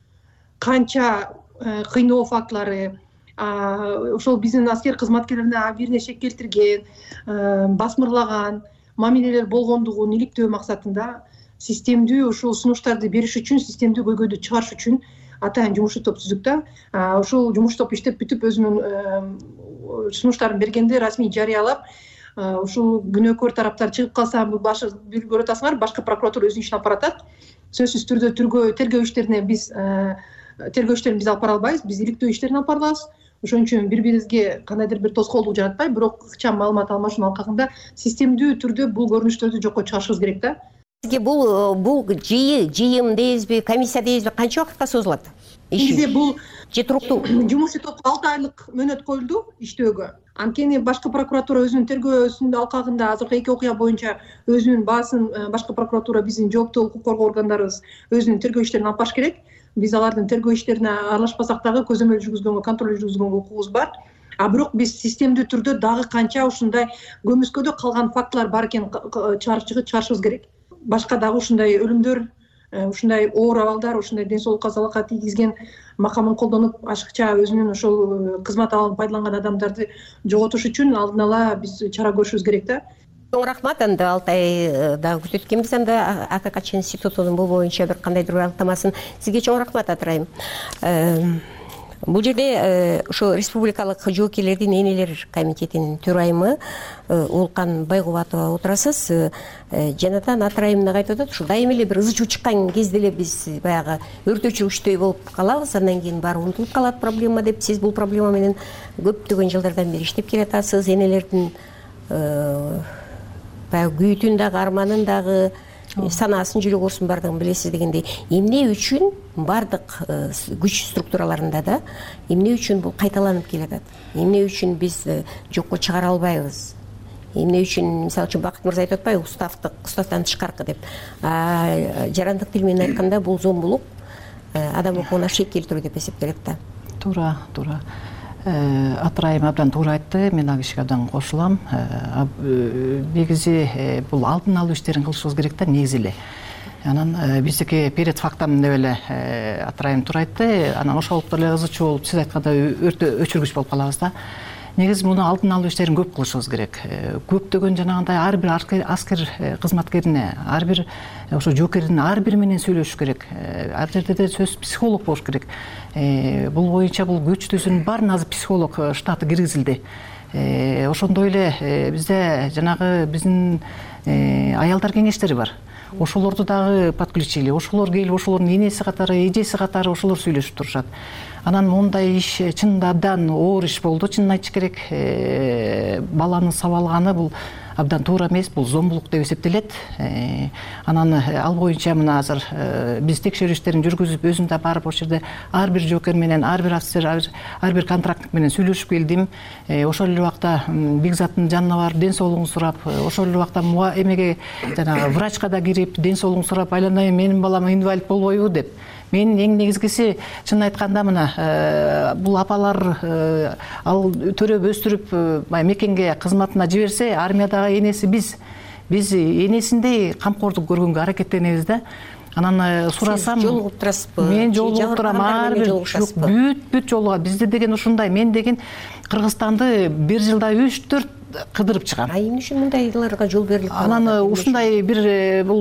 канча кыйноо фактылары, ошол биздин аскер кызматкерлерине бир нерсе келтирген, басмырлаган мамилелер болгондугун иликтөө максатында системдүү ушул сунуштарды бериш үчүн, системдүү көйгөйдү чыгарыш үчүн атайын жумушчу топ түздүк да. Ушул жумушчу топ иштеп бүтүп өзүнүн сунуштарын бергенде расмий жарыялап, ушул күнөөкөр тараптар чыгып калса, башы бир көрүп атасыңар, башкы прокуратура өзүнүн ишин алып баратат. Сөзсүз түрдө тергөө иштерине биз тергөө иштерин биз алып бара албайбыз, биз иликтөө иштерин алып барабыз. Ошон үчүн бири-бирибизге кандайдыр бир тоскоолдук жаратпай, бирок ыкчам маалымат алмашуунун алкагында системдүү түрдө бул көрүнүштөрдү жокко чыгарышыбыз керек да. Сизге бул бул жыйы, жыйым дейбизби, комиссия дейбизби, канча убакытка созулат? Бизде бул же туруктуу жумушчу топко алты айлык мөөнөт коюлду иштөөгө. Анткени башкы прокуратура өзүнүн тергөөсүнүн алкагында азыркы эки окуя боюнча өзүнүн баасын, башкы прокуратура, биздин жооптуу укук коргоо органдарыбыз өзүнүн тергөө иштерин алып барыш керек. Биз алардын тергөө иштерине аралашпасак дагы көзөмөл жүргүзгөнгө, контроль жүргүзгөнгө укугубуз бар. А бирок биз системдүү түрдө дагы канча ушундай көмүскөдө калган фактылар бар экенин чыгарышыбыз керек. Башка дагы ушундай өлүмдөр, ушундай оор абалдар, ушундай ден соолукка залал тийгизген, макамын колдонуп ашыкча өзүнүн ошол кызмат абалын пайдаланган адамдарды жоготуш үчүн алдын ала биз чара көрүшүбүз керек да. Чоң рахмат. Анда алтай дагы күтүп эткенбиз, анда Акыйкатчы институтунун бул боюнча бир кандайдыр аныктамасын. Сизге чоң рахмат Атырайым. Бул жерде ошо республикалык жоокерлердин энелер комитетинин төрайымы Улкан Байгубатова отурасыз. Жанатан Атырайым айтып атат, ушу дайыма эле бир ызы чуу чыккан кезде эле биз баягы өртөөчүлүктөй болуп калабыз, андан кийин баары унутулуп калат проблема деп. Сиз бул проблема менен көптөгөн жылдардан бери иштеп келатасыз. Энелердин баягы күйүтүн дагы, арманын дагы, санаасын, жүрөк оорусун бардыгын билесиз дегендей. Эмне үчүн бардык күч структураларында да эмне үчүн бул кайталанып келатат? Эмне үчүн биз жокко чыгара албайбыз? Эмне үчүн, мисалы үчүн Бакыт мырза айтып атпайбы, уставдык, уставдан тышкаркы деп. Жарандык тил менен айтканда бул зомбулук, адам укугуна шек келтирүү деп эсептелет да. Туура, туура. Атырайым абдан туура айтты, мен ал кишиге абдан кошулам. Негизи бул алдын алуу иштерин кылышыбыз керек да, негизи эле. Анан биздики перед фактам деп эле Атырайым туура айтты. Анан ошолукту эле ызы чуу болуп, сиз айткандай өртө өчүргүч болуп калабыз да. негизи муну алдын алуу иштерин көп кылышыбыз керек. Көптөгөн жанагындай ар бир аскер кызматкерине, ар бир ошо жоокердин ар бири менен сүйлөшүш керек. Ар жерде де сөз психолог болуш керек. Бул боюнча бул көчтүүсүнүн баарына азыр психолог штаты киргизилди. Ошондой эле бизде жанагы биздин аялдар кеңештери бар. Ошолорду дагы подключили. Ошолор келип, ошолордун энеси катары, эжеси катары ошолор сүйлөшүп турушат. Анан мондай иш чынында абдан оор иш болду. Чынын айтыш керек, баланы сабалганы бул абдан туура эмес, бул зомбулук деп эсептелет. Анан ал боюнча мына азыр биз текшерүү иштерин жүргүзүп, өзүм да барып ошол жерде ар бир жоокер менен, ар бир офицер, ар бир контрактник менен сүйлөшүп келдим. Ошол эле убакта Бекзаттын жанына барып, ден соолугун сурап, ошол эле убакта эмеге жанагы врачка да кирип, ден соолугун сурап, айланайын, менин балам инвалид болбойбу деп. Мен эң негизгиси, чын айтканда мына бул апалар ал төрөп өстүрүп мекенге кызматына жиберсе, армиядагы энеси биз биз энесиндей камкордук көргөнгө аракеттенебиз да. Анан сурасам, жолугуп турасызбы? Мен жолугуп турам, ар бир бүт бүт жолуга. Бизде деген ушундай, мен деген Кыргызстанды бир жылда үч төрт кыдырып чыгам. А эмне үчүн мындайларга жол берилип калат? Анан ушундай бир бул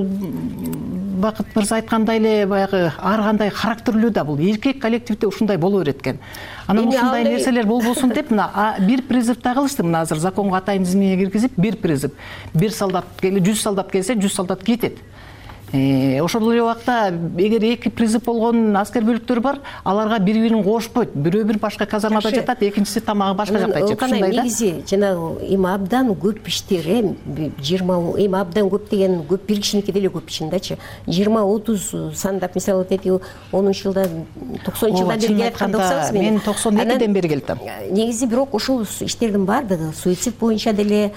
Бакыт мырза айткандай эле баягы ар кандай характерлүү да бул эркек коллективде ушундай боло берет экен. Анан ушундай нерселер болбосун деп мына бир призыв да кылышты. Мына азыр законго атайын изменение киргизип, бир призыв. Бир солдат келе, жүз солдат келсе, жүз солдат кетет. Ошол эле убакта эгер эки призыв болгон аскер бөлүктөр бар, аларга бири-бирин кошпойт. Бирөө бир башка казармада жатат, экинчиси тамагы башка жакта ичет. Ушундай да. Негизи жанагы эми абдан көп иштер, жыйырма эми абдан көп деген көп бир кишиники деле көп чындачы. жыйырма отуз сандап, мисалы эти онунчу жылда, токсонунчу жылдан бери келатканда оксаңыз мен токсон экиден бери келдим. Негизи бирок ошол иштердин баардыгы суицид боюнча деле,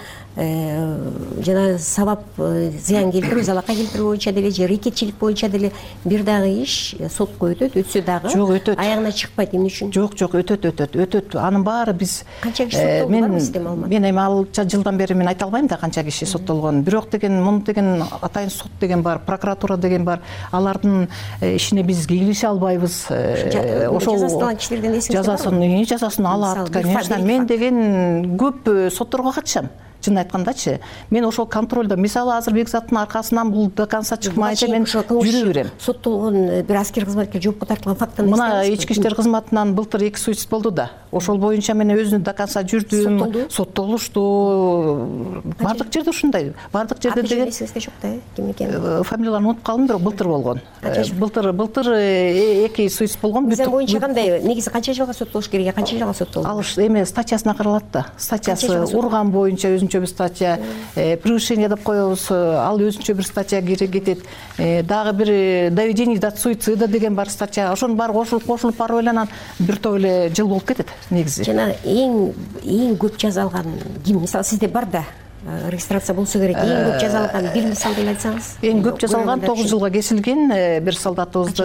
жана сабап зыян келтирүү, залакай келтирүү боюнча деле, же рекетчилик боюнча деле бир дагы иш сотко өтөт, өтсө дагы аягына чыкпайт. Эмне үчүн? Жок, жок, өтөт, өтөт, өтөт. Анын баары биз канча киши соттолгон бар бизде маалымат? Мен эми алча жылдан бери мен айта албайм да канча киши соттолгон. Бирок деген муну деген атайын сот деген бар, прокуратура деген бар. Алардын ишине биз кийлише албайбыз. Ошол жазасын кишилерден эсиңизде барбы? Жазасын, жазасын алат, конечно. Мен деген көп сотторго катышам. Чын айткандачы, мен ошол контролдо, мисалы азыр Бекзаттын аркасынан бул до конца чыкмайчы, мен жүрө берем. Соттолгон бир аскер кызматкер жоопко тартылган фактын мына ички иштер кызматынан былтыр эки суицид болду да. Ошол боюнча мен өзүм до конца жүрдүм, соттолушту. Бардык жерде ушундай. Бардык жерде деген эсиңизде жок да, ким экен? Фамилияларын унутуп калдым, бирок былтыр болгон. Былтыр былтыр эки суицид болгон. Мисалы боюнча кандай, негизи канча жылга соттолуш керек, канча жылга соттолду? Ал эме статьясына каралат да. Статьясы урган боюнча өзүнчө бир статья, превышение деп коебуз, ал өзүнчө бир статья кетет. Дагы бир доведение до суицида деген бар статья. Ошонун баары кошулуп кошулуп барып эле анан бир топ эле жыл болуп кетет негизи. Жана эң эң көп жазалган ким? Мисалы сизде бар да, регистрация болсо керек. Эң көп жазалган бир мисал деле айтсаңыз. Эң көп жазалган тогуз жылга кесилген бир солдатыбызды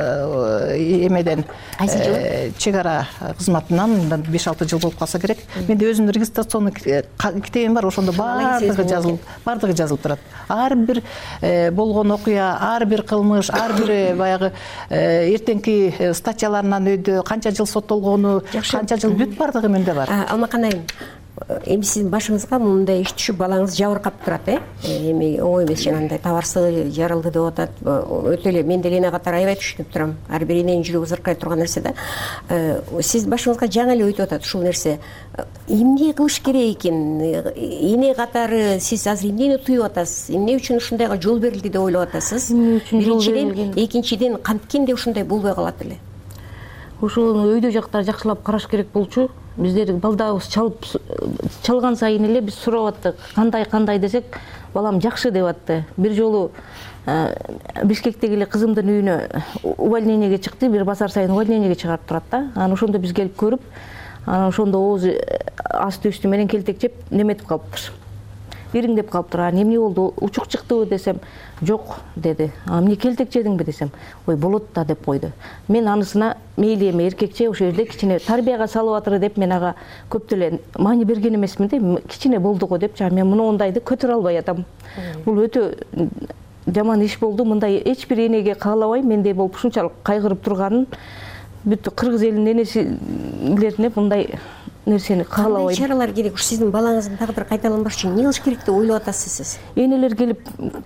эмеден чек ара кызматынан беш алты жыл болуп калса керек. Менде өзүмдүн регистрационный китебим бар, ошондо баардыгы жазылып, баардыгы жазылып турат. Ар бир болгон окуя, ар бир кылмыш, ар бир баягы эртеңки статьяларынан өйдө канча жыл соттолгону, канча жыл бүт баардыгы менде бар. Алмаканайым, эми сиздин башыңызга мындай иш түшүп, балаңыз жабыркап турат, э? Эми оңой эмес, жанагындай табарсыз жарылды деп атат. Өтө эле мен деле эне катары аябай түшүнүп турам. Ар бир эненин жүрөгү зыркырай турган нерсе да. Сиз башыңызга жаңы эле өтүп атат ушул нерсе. Эмне кылыш керек экен? Эне катары сиз азыр эмнени туюп атасыз? Эмне үчүн ушундайга жол берилди деп ойлоп атасыз? Биринчиден, экинчиден канткенде ушундай болбой калат эле? Ошол өйдө жактары жакшылап караш керек болчу. Биздер балдабыз чалып чалган сайын эле биз сурап аттык. Кандай кандай десек, балам жакшы деп атты. Бир жолу Бишкектеги эле кызымдын үйүнө увольнениеге чыкты, бир базар сайын увольнениеге чыгарып турат да. Анан ошондо биз келип көрүп, анан ошондо оозу асты үстү менен келтекчеп неметип калыптыр. Бириңдеп калыптыр. Эмне болду? Учук чыктыбы десем, жок деди. А эмне келтек жедиңби десем, ой болот да деп койду. Мен анысына мейли эме эркекче ошол жерде кичине тарбияга салып атыр деп мен ага көп деле маани берген эмесмин да, кичине болду го деп, мен муну ондайды көтөрө албай атам. Бул өтө жаман иш болду. Мындай эч бир энеге каалабайм, мендей болуп ушунчалык кайгырып турганын. Бүт кыргыз элинин энесилерине мындай нерсени каалабайм. Кандай чаралар керек ушу сиздин балаңыздын тагдыры кайталанбаш үчүн эмне кылыш керек деп ойлоп атасыз сиз? Энелер келип,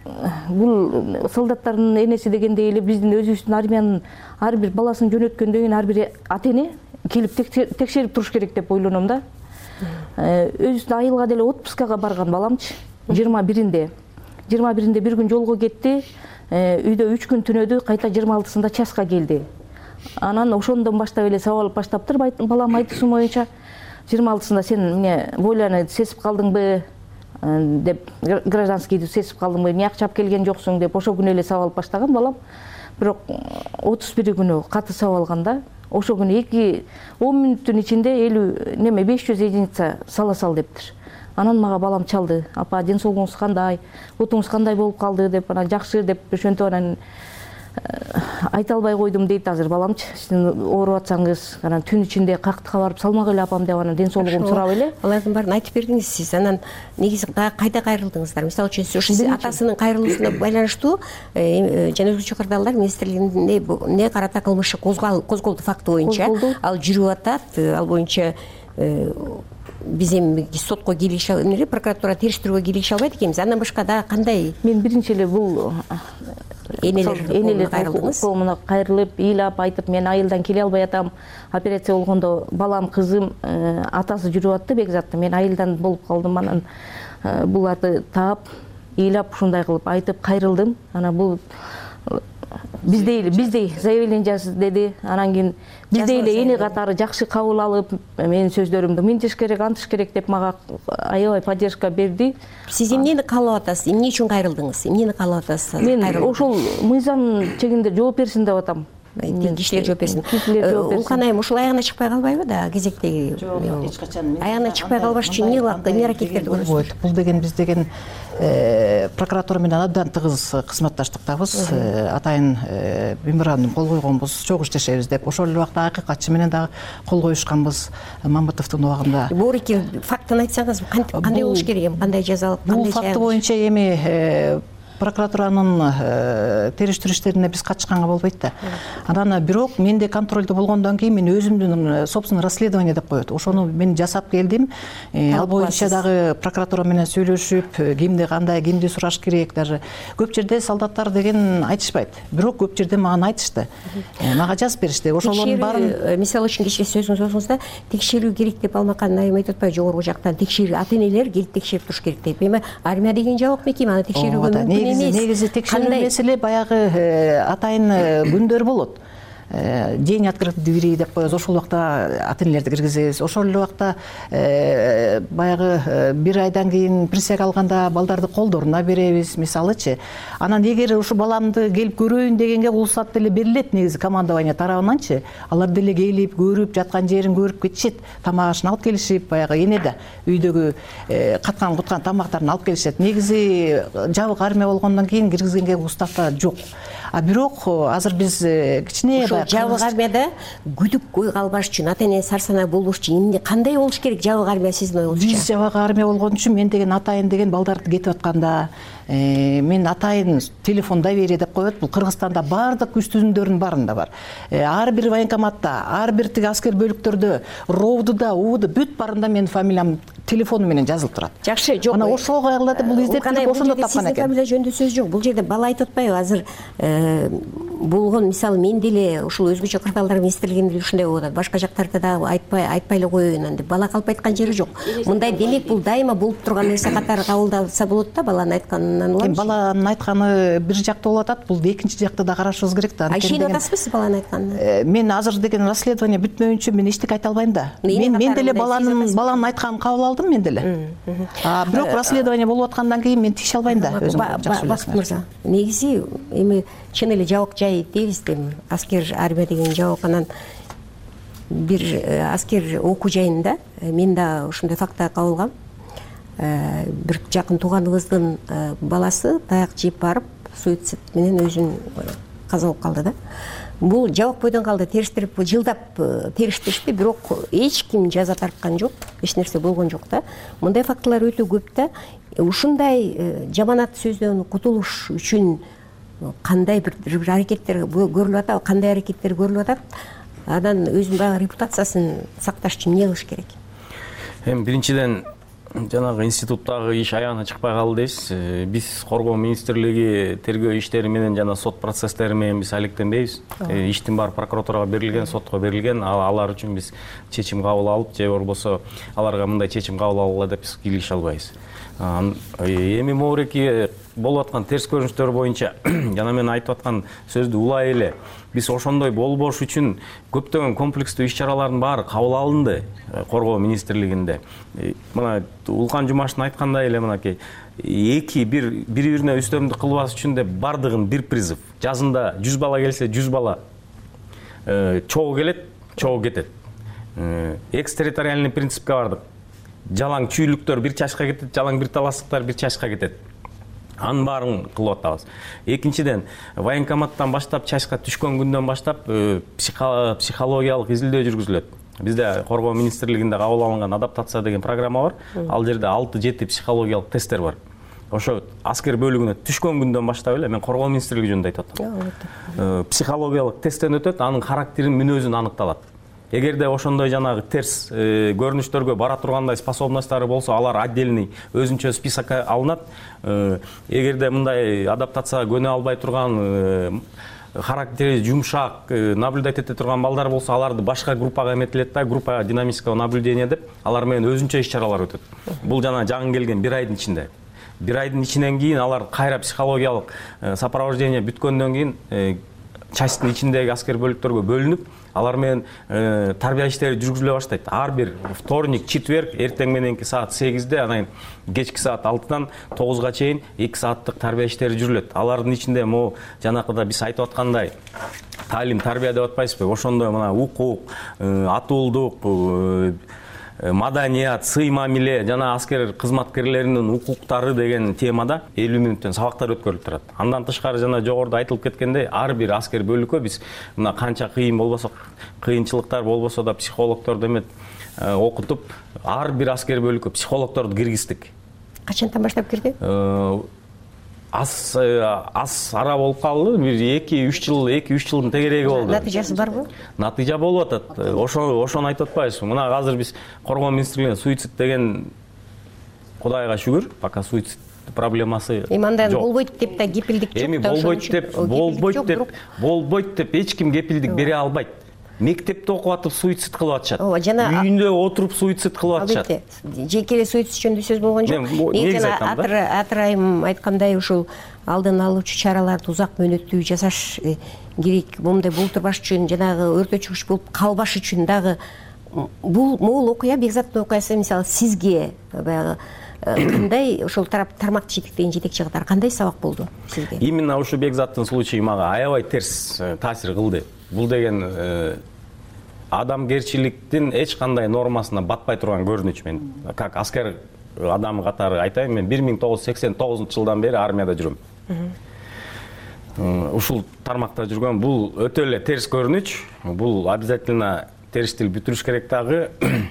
бул солдаттардын энеси дегендей эле биздин өзүбүздүн армиянын ар бир баласын жөнөткөндөн кийин ар бир ата эне келип текшерип туруш керек деп ойлоном да. Өзүнүн айылга деле отпускага барган баламчы, жыйырма биринде. жыйырма биринде бир күн жолго кетти, үйдө үч күн түнөдү, кайта жыйырма алтысында часка келди. Анан ошондон баштап эле сабалып баштаптыр балам айтуусу боюнча. жыйырма алтысында сен эмне бойланы сесип калдыңбы деп, гражданскийди сесип калдыңбы, эмне акчап келген жоксуң деп ошол күнү эле сабалып баштаган балам. Бирок отуз бир күнү каты сабалган да. Ошол күнү эки он мүнөттүн ичинде элүү неме беш жүз единица сала сал дептир. Анан мага балам чалды. Апа, ден соолугуңуз кандай? Отуңуз кандай болуп калды деп, анан жакшы деп ошентип анан айта албай койдум дейт азыр баламчы. Сиз ооруп атсаңыз, анан түн ичинде кактыкка барып салмак эле апам деп анан ден соолугумду сурап эле. Алардын баарын айтып бердиңиз сиз. Анан негизи кайда кайрылдыңыздар? Мисалы үчүн сиз атасынын кайрылуусуна байланыштуу жана өзгөчө кырдаалдар министрлигинде эмне карата кылмыш козголду факты боюнча. Ал жүрүп атат. Ал боюнча биз эми сотко кийлигише албайбыз, прокуратура териштирүүгө кийлигише албайт экенбиз. Андан башка да кандай? Мен биринчи эле бул энелер коомуна кайрылып, ыйлап айтып, мен айылдан келе албай атам. Операция болгондо балам, кызым, атасы жүрүп атты Бекзатты. Мен айылдан болуп калдым. Анан буларды таап, ыйлап ушундай кылып айтып кайрылдым. Анан бул биздей биздей заявление жазды деди. Анан кийин биздей эле эне катары жакшы кабыл алып, менин сөздөрүмдү мынтиш керек, антиш керек деп мага аябай поддержка берди. Сиз эмнени каалап атасыз? Эмне үчүн кайрылдыңыз? Эмнени каалап атасыз? Мен ошол мыйзам чегинде жооп берсин деп атам. Кишилер жооп берсин. Улкан айым ушул аягына чыкпай калбайбы да кезектеги? Жок, эч качан. Аягына чыкпай калбаш үчүн эмне кылат? Эмне аракеттерди көрөсүз? Бул деген биз деген прокуратура менен абдан тыгыз кызматташтыктабыз. Атайын меморандум кол койгонбуз, чогуу иштешебиз деп. Ошол эле убакта акыйкатчы менен дагы кол коюшканбыз Мамытовдун убагында. Боорики фактын айтсаңыз, кандай болуш керек? Кандай жазалып, кандай? Бул факты боюнча эми прокуратуранын териштирүү иштерине биз катышканга болбойт да. Анан бирок менде контролдо болгондон кийин мен өзүмдүн собственный расследование деп коет. Ошону мен жасап келдим. Ал боюнча дагы прокуратура менен сүйлөшүп, кимди кандай, кимди сураш керек, даже көп жерде солдаттар деген айтышпайт. Бирок көп жерде мага айтышты. Мага жазып беришти. Ошолордун баарын, мисалы үчүн кечээ сөзүңүз болсоңузда, текшерүү керек деп Алмакан айым айтып атпайбы, жогорку жактан текшерүү, ата энелер келип текшерип туруш керек деп. Эми армия деген жабык мекеме, аны текшерүүгө мүмкүн. Негизи текшерүү маселе баягы атайын күндөр болот. День открытых дверей деп коебуз. Ошол убакта ата энелерди киргизебиз. Ошол эле убакта баягы бир айдан кийин присяга алганда балдарды колдоруна беребиз, мисалычы. Анан эгер ушу баламды келип көрөйүн дегенге улусат деле берилет негизи командование тарабынанчы. Алар деле келип көрүп, жаткан жерин көрүп кетишет. Тамак ашын алып келишип, баягы эне да үйдөгү каткан куткан тамактарын алып келишет. Негизи жабык армия болгондон кийин киргизгенге уставта жок. А бирок азыр биз кичине жабык армияда күдүк кой калбаш үчүн, ата эне сарсанаа болбош үчүн эмне кандай болуш керек жабык армия сиздин оюңузча? Биз жабык армия болгон үчүн мен деген атайын деген балдарды кетип атканда, мен атайын телефон доверие деп коет. Бул Кыргызстанда баардык күч түзүмдөрдүн баарында бар. Ар бир военкоматта, ар бир тиги аскер бөлүктөрдө, ровдуда, УУда бүт баарында менин фамилиям телефону менен жазылып турат. Жакшы, жок. Ана ошол кайгыларды бул издеп келип ошондо тапкан экен. Сиздин фамилия жөнүндө сөз жок. Бул жерде бала айтып атпайбы? Азыр болгон, мисалы, мен деле ушул өзгөчө кырдаалдар министрлигинде ушундай болуп атат. Башка жактарда да айтпай айтпай эле коеюн деп бала калп айткан жери жок. Мындай демек бул дайыма болуп турган нерсе катары кабылдалса болот да, баланын айтканынан улам. Баланын айтканы бир жактуу болуп атат. Бул экинчи жакты да карашыбыз керек да. Ишенип атасызбы сиз баланын айтканына? Мен азыр деген расследование бүтмөйүнчө мен эчтеке айта албайм да. Мен мен деле баланын баланын айтканын кабыл алдым мен деле. А бирок расследование болуп аткандан кийин мен тиеше албайм да өзүм. Бакыт мырза, негизи эми чын эле жабык жай дейбиз да, аскер армия деген жабык. Анан бир аскер окуу жайында мен да ушундай факта кабылгам. Бир жакын тууганыбыздын баласы таяк жеп барып суицид менен өзүн каза болуп калды да. Бул жабык бойдон калды, териштирип жылдап териштиришти, бирок эч ким жаза тарткан жок, эч нерсе болгон жок да. Мындай фактылар өтө көп да. Ушундай жаманат сөздөн кутулуш үчүн кандай бир аракеттер көрүлүп атат, кандай аракеттер көрүлүп атат? Анан өзүнүн баягы репутациясын сакташ үчүн эмне кылыш керек? эми биринчиден жанагы институттагы иш аягына чыкпай калды дейсиз. Биз коргоо министрлиги тергөө иштери менен жана сот процесстери менен биз алектенбейбиз. Иштин баары прокуратурага берилген, сотко берилген. Алар үчүн биз чечим кабыл алып, же болбосо аларга мындай чечим кабыл алгыла деп биз кийлигише албайбыз. Эми могуреки болуп аткан терс көрүнүштөр боюнча жана мен айтып аткан сөздү улай эле биз ошондой болбош үчүн көптөгөн комплекстүү иш чаралардын баары кабыл алынды коргоо министрлигинде. Мына Улкан Жумаштын айткандай эле мынакей эки бир бири-бирине үстөмдүк кылбас үчүн деп бардыгын бир призыв. Жазында жүз бала келсе жүз бала, чогуу келет, чогуу кетет. Экстерриториальный принципке бардык. Жалаң чүйлүктөр бир чачка кетет, жалаң бир таластыктар бир чачка кетет. Анын баарын кылып атабыз. Экинчиден, военкоматтан баштап чачка түшкөн күндөн баштап психологиялык изилдөө жүргүзүлөт. Бизде коргоо министрлигинде кабыл алынган адаптация деген программа бар. Ал жерде алты жети психологиялык тесттер бар. Ошо аскер бөлүгүнө түшкөн күндөн баштап эле мен коргоо министрлиги жөнүндө айтып атам. Психологиялык тесттен өтөт, анын характерин, мүнөзүн аныкталат. Эгерде ошондой жанагы терс көрүнүштөргө бара тургандай способностьтары болсо, алар отдельный өзүнчө списокко алынат. Эгерде мындай адаптацияга көнө албай турган, характери жумшак, наблюдать эте турган балдар болсо, аларды башка группага эметилет да, группа динамического наблюдения деп, алар менен өзүнчө иш чаралар өтөт. Бул жана жаңы келген бир айдын ичинде. Бир айдын ичинен кийин алар кайра психологиялык сопровождение бүткөндөн кийин частьтын ичиндеги аскер бөлүктөргө бөлүнүп, алар менен тарбия иштери жүргүзүлө баштайт. Ар бир вторник, четверг, эртең мененки саат сегизде, анан кечки саат алтыдан тогузга чейин эки сааттык тарбия иштери жүрүлөт. Алардын ичинде могу жанакыда биз айтып аткандай таалим, тарбия деп атпайсызбы? Ошондой мына укук, атуулдук, маданият, сый мамиле жана аскер кызматкерлеринин укуктары деген темада элүү мүнөттөн сабактар өткөрүлүп турат. Андан тышкары жана жогоруда айтылып кеткендей, ар бир аскер бөлүккө биз мына канча кыйын болбосо, кыйынчылыктар болбосо да психологдорду эметип окутуп, ар бир аскер бөлүккө психологдорду киргиздик. Качантан баштап кирди? Аз аз ара болуп калды. Бир эки үч жыл, эки үч жылдын тегереги болду. Натыйжасы барбы? Натыйжа болуп атат. Ошо ошону айтып атпайбызбы? Мына азыр биз коргоо министрлигинде суицид деген, Кудайга шүгүр, пока суицид проблемасы жок. Эми андан болбойт деп да кепилдик жок да. Эми болбойт деп, болбойт деп, болбойт деп эч ким кепилдик бере албайт. Мектепте окуп атып суицид кылып атышат. Үйүндө отуруп суицид кылып атышат. Албетте. Жеке эле суицид жөнүндө сөз болгон жок. Мен жана Атырайым айткандай ушул алдын алуучу чараларды узак мөөнөттүү жасаш керек. Момундай болтурбаш үчүн, жанагы өртө чыгыш болуп калбаш үчүн дагы бул могул окуя, бекзаттын окуясы мисалы сизге баягы кандай ошол тармак жетектеген жетекчи катары кандай сабак болду сизге? Именно ушу бекзаттын случайы мага аябай терс таасир кылды. Бул деген адамгерчиликтин эч кандай нормасына батпай турган көрүнүч. Мен как аскер адамы катары айтайын, мен бир миң тогуз жүз сексен тогузунчу жылдан бери армияда жүрөм. Ушул тармакта жүргөн, бул өтө эле терс көрүнүч. Бул обязательно териштил бүтүрүш керек дагы,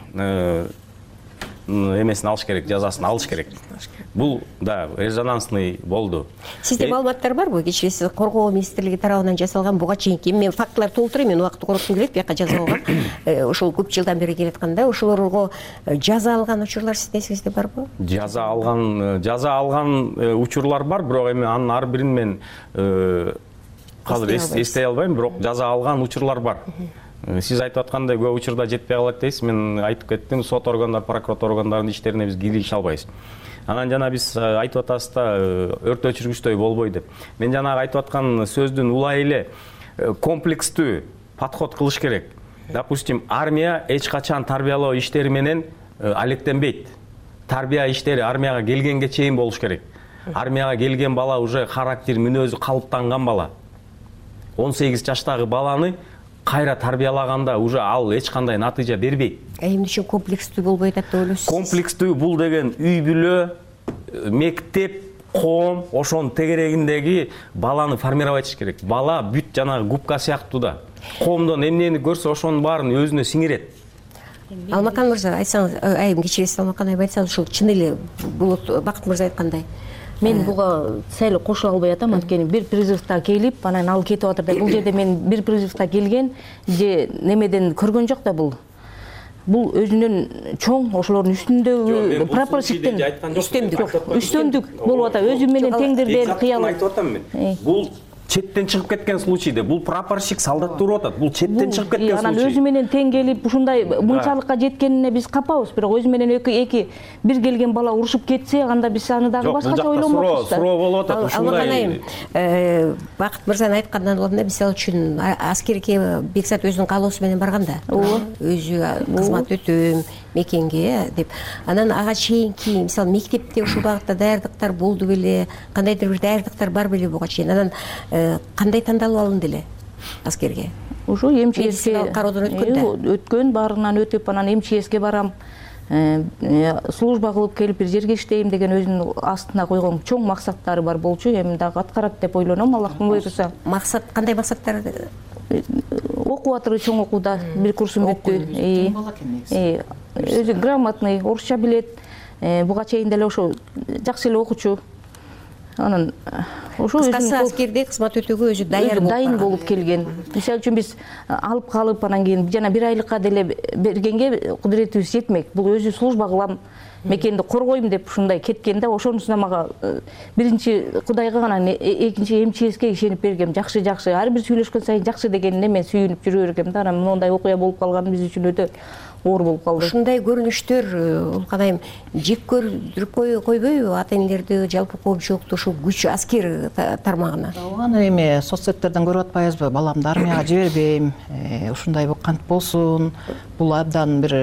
эмесин алыш керек, жазасын алыш керек. Бул да резонансный болду. Сизде маалыматтар барбы? Кечиресиз, коргоо министрлиги тарабынан жасалган буга чейинки, мен фактылар толтурайм, мен убакытты короткум келет, бияка жазылган. Ошол көп жылдан бери келатканда, ошолорго жаза алган учурлар сиздин эсиңизде барбы? Жаза алган, жаза алган учурлар бар, бирок эми анын ар бирин мен азыр эстей албайм, бирок жаза алган учурлар бар. Сиз айтып аткандай көп учурда жетпей калат дейсиз. Мен айтып кеттим, сот органдары, прокуратура органдарынын иштерине биз кийлигише албайбыз. Анан жана биз айтып атасыз да, өрт өчүргүчтөй болбой деп. Мен жанагы айтып аткан сөздүн улай эле комплекстүү подход кылыш керек. Допустим, армия эч качан тарбиялоо иштери менен алектенбейт. Тарбия иштери армияга келгенге чейин болуш керек. Армияга келген бала уже характер, мүнөзү калыптанган бала. он сегиз жаштагы баланы кайра тарбиялаганда уже ал эч кандай натыйжа бербейт. Эмне үчүн комплекстүү болбой атат деп ойлойсуз? Комплекстүү бул деген үй бүлө, мектеп, коом, ошонун тегерегиндеги баланы формировать этиш керек. Бала бүт жанагы губка сыяктуу да. Коомдон эмнени көрсө ошонун баарын өзүнө сиңирет. Алмакан мырза, айтсаңыз, айым кечиресиз, Алмакан айым айтсаңыз, ушул чын эле Болот Бакыт мырза айткандай. Мен буга сәл кошула албай атам, анткени бир призывда келип, анан ал кетип атыр да. Бул жерде мен бир призывда келген же немеден көргөн жок да бул. бул өзүнүн чоң ошолордун үстүндөгү прапорщиктин үстөмдүк үстөмдүк болуп атат, өзү менен теңдир деген кыял айтып атам мен. Бул четтен чыгып кеткен случайда бул прапорщик солдат туруп атат. Бул четтен чыгып кеткен случай. Анан өзү менен тең келип ушундай мынчалыкка жеткенине биз капабыз, бирок өзү менен эки эки бир келген бала урушуп кетсе, анда биз аны дагы башкача ойлонмокпуз да. Суроо болуп атат ушундай. Бакыт мырзанын айткандан улам мисалы үчүн аскерге Бекзат өзүнүн каалоосу менен барган да. Өзү кызмат өтөм мекенге деп. Анан ага чейинки мисалы мектепте ушул багытта даярдыктар болду беле, кандайдыр бир даярдыктар бар беле буга чейин. Анан кандай тандалып алынды эле аскерге? Ушу эмчиэске кароодон өткөн да. Өткөн, баарынан өтүп, анан эмчиэске барам. Служба кылып келип бир жерге иштейм деген өзүнүн астына койгон чоң максаттары бар болчу. Эми дагы аткарат деп ойлоном, Аллахтын буйруса. Максат кандай максаттар? Окуп атыры чоң окууда, бир курсун бүттү. Өзү грамотный, орусча билет. Буга чейин деле ошо жакшы эле окучу. Анан ошо кыскасы аскерде кызмат өтөөгө өзү даяр болуп дайын болуп келген. Мисалы үчүн биз алып калып анан кийин жана бир айлыкка деле бергенге кудуретибиз жетмек. Бул өзү служба кылам, мекенди коргойм деп ушундай кеткен да. Ошонусуна мага биринчи Кудайга анан экинчи эмчиэске ишенип бергем. Жакшы жакшы, ар бир сүйлөшкөн сайын жакшы дегенине мен сүйүнүп жүрө бергем да. Анан мындай окуя болуп калганы биз үчүн өтө оор болуп калды. Ушундай көрүнүштөр улкадайым жек көрдүрүп койбойбу ата энелерди, жалпы коомчулукту ушул күч аскер тармагына? Аны эми соцсеттерден көрүп атпайбызбы? Баламды армияга жибербейм, ушундай кант болсун, бул абдан бир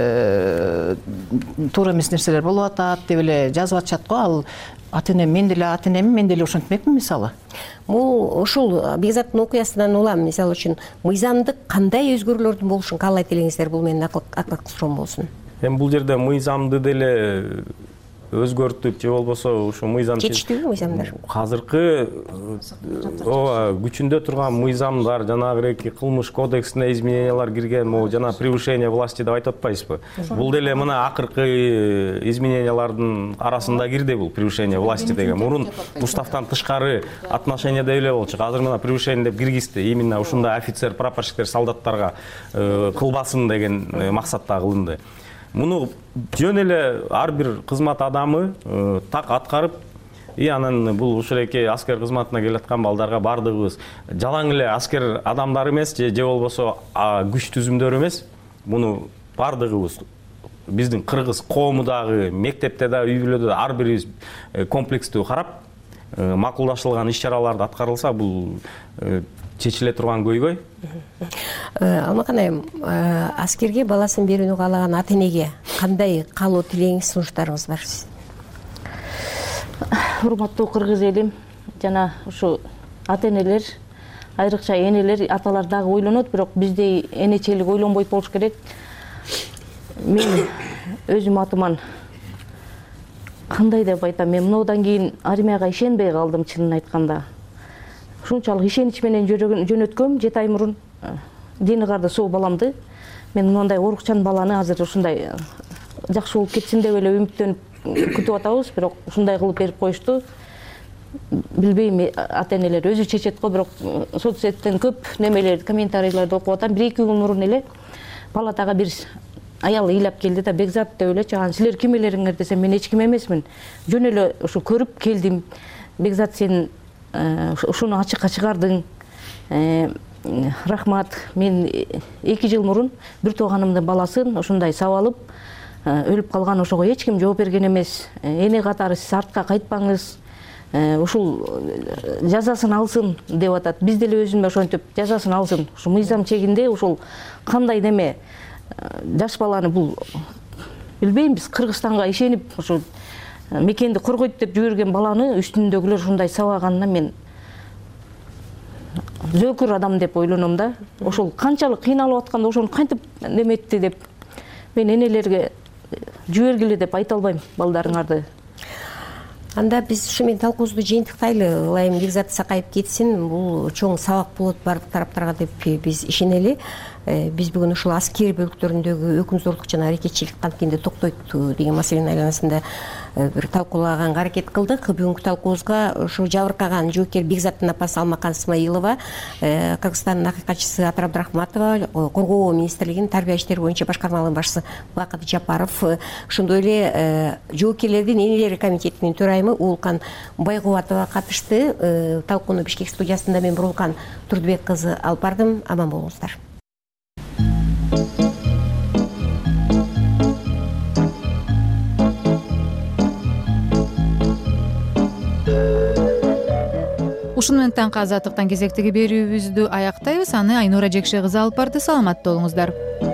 туура эмес нерселер болуп атат деп эле жазып атышат го. Ал ата энем, мен деле ата энемин, мен деле ошентмекмин мисалы. Бул ушул Бекзаттын окуясынан улам, мисалы үчүн мыйзамдык кандай өзгөрүүлөрдүн болушун каалайт элеңиздер? Бул менин акылдык суроом болсун. Эми бул жерде мыйзамды деле өзгөртүп же болбосо ушу мыйзам жетиштүүбү мыйзамдар? Азыркы ооба күчүндө турган мыйзамдар, жанагы эки кылмыш кодексине изменениялар кирген, могу жана превышение власти деп айтып атпайсызбы? Бул деле мына акыркы изменениялардын арасында кирди бул превышение власти деген. Мурун уставтан тышкары отношениеде эле болчу. Азыр мына превышение деп киргизди. Именно ушундай офицер, прапорщиктер, солдаттарга кылбасын деген максатта кылынды. Муну жөн эле ар бир кызмат адамы так аткарып, и анан бул ушул эки аскер кызматына келаткан балдарга бардыгыбыз жалаң эле аскер адамдар эмес, же болбосо күч түзүмдөр эмес. Муну бардыгыбыз биздин кыргыз коому дагы, мектепте да, үй бүлөдө да ар бирибиз комплекстүү карап, макулдашылган иш-чараларды аткарылса, бул чечиле турган көйгөй. Алмакан айым, аскерге баласын берүүнү каалаган ата энеге кандай каалоо тилегиңиз, сунуштарыңыз бар? Урматтуу кыргыз элим, жана ушу ата энелер, айрыкча энелер, аталар дагы ойлонот, бирок биздей энечелик ойлонбойт болуш керек. Мен өзүм атыман кандай деп айтам, мен мындан кийин армияга ишенбей калдым, чынын айтканда. Ушунчалык ишенич менен жөнөткөм, жети ай мурун дени карды соо баламды. Мен мындай орукчан баланы азыр ушундай жакшы болуп кетсин деп эле үмүттөнүп күтүп атабыз, бирок ушундай кылып берип коюшту. Билбейм, ата энелер өзү чечет го, бирок соцсеттен көп немелер, комментарийлерди окуп атам. бир эки күн мурун эле палатага бир аял ыйлап келди да, Бекзат деп эле чаган, силер ким элериңер десем, мен эч ким эмесмин. Жөн эле ушу көрүп келдим. Бекзат, сен ушуну ачыкка чыгардың, рахмат. Мен эки жыл мурун бир тууганымдын баласын ушундай сабалып өлүп калган, ошого эч ким жооп берген эмес. Эне катары сиз артка кайтпаңыз, ушул жазасын алсын деп атат. Биз деле өзүмө ошентип жазасын алсын. Ушу мыйзам чегинде ушул кандай неме жаш баланы, бул билбейм, биз Кыргызстанга ишенип ушу мекенди коргойт деп жиберген баланы үстүндөгүлөр ушундай сабаганына мен зөөкүр адам деп ойлоном да. Ошол канчалык кыйналып атканда ошону кантип неметти деп мен энелерге жибергиле деп айта албайм балдарыңарды. Анда биз ушу менен талкуубузду жыйынтыктайлы. Ылайым Бекзат Сакаев кетсин, бул чоң сабак болот бардык тараптарга деп биз ишенели. биз бүгүн ушул аскер бөлүктөрүндөгү өкүм зордук жана аракетчилик канткенде токтойт деген маселенин айланасында бир талкуулаганга аракет кылдык. Бүгүнкү талкуубузга ушу жабыркаган жоокер Бекзаттын апасы Алмакан Исмаилова, Кыргызстандын акыйкатчысы Атыр Абдрахматова, Коргоо министрлигинин тарбия иштери боюнча башкармалыгынын башчысы Бакыт Жапаров, ошондой эле жоокерлердин энелери комитетинин төрайымы Уулкан Байгубатова катышты. Талкууну Бишкек студиясында мен Бурулкан Турдубек кызы алып бардым. Аман болуңуздар. Ушуну менен таңкы азаттыктан кезектеги берүүбүздү аяктайбыз. Аны Айнура Жекше кызы алып барды. Саламатта болуңуздар.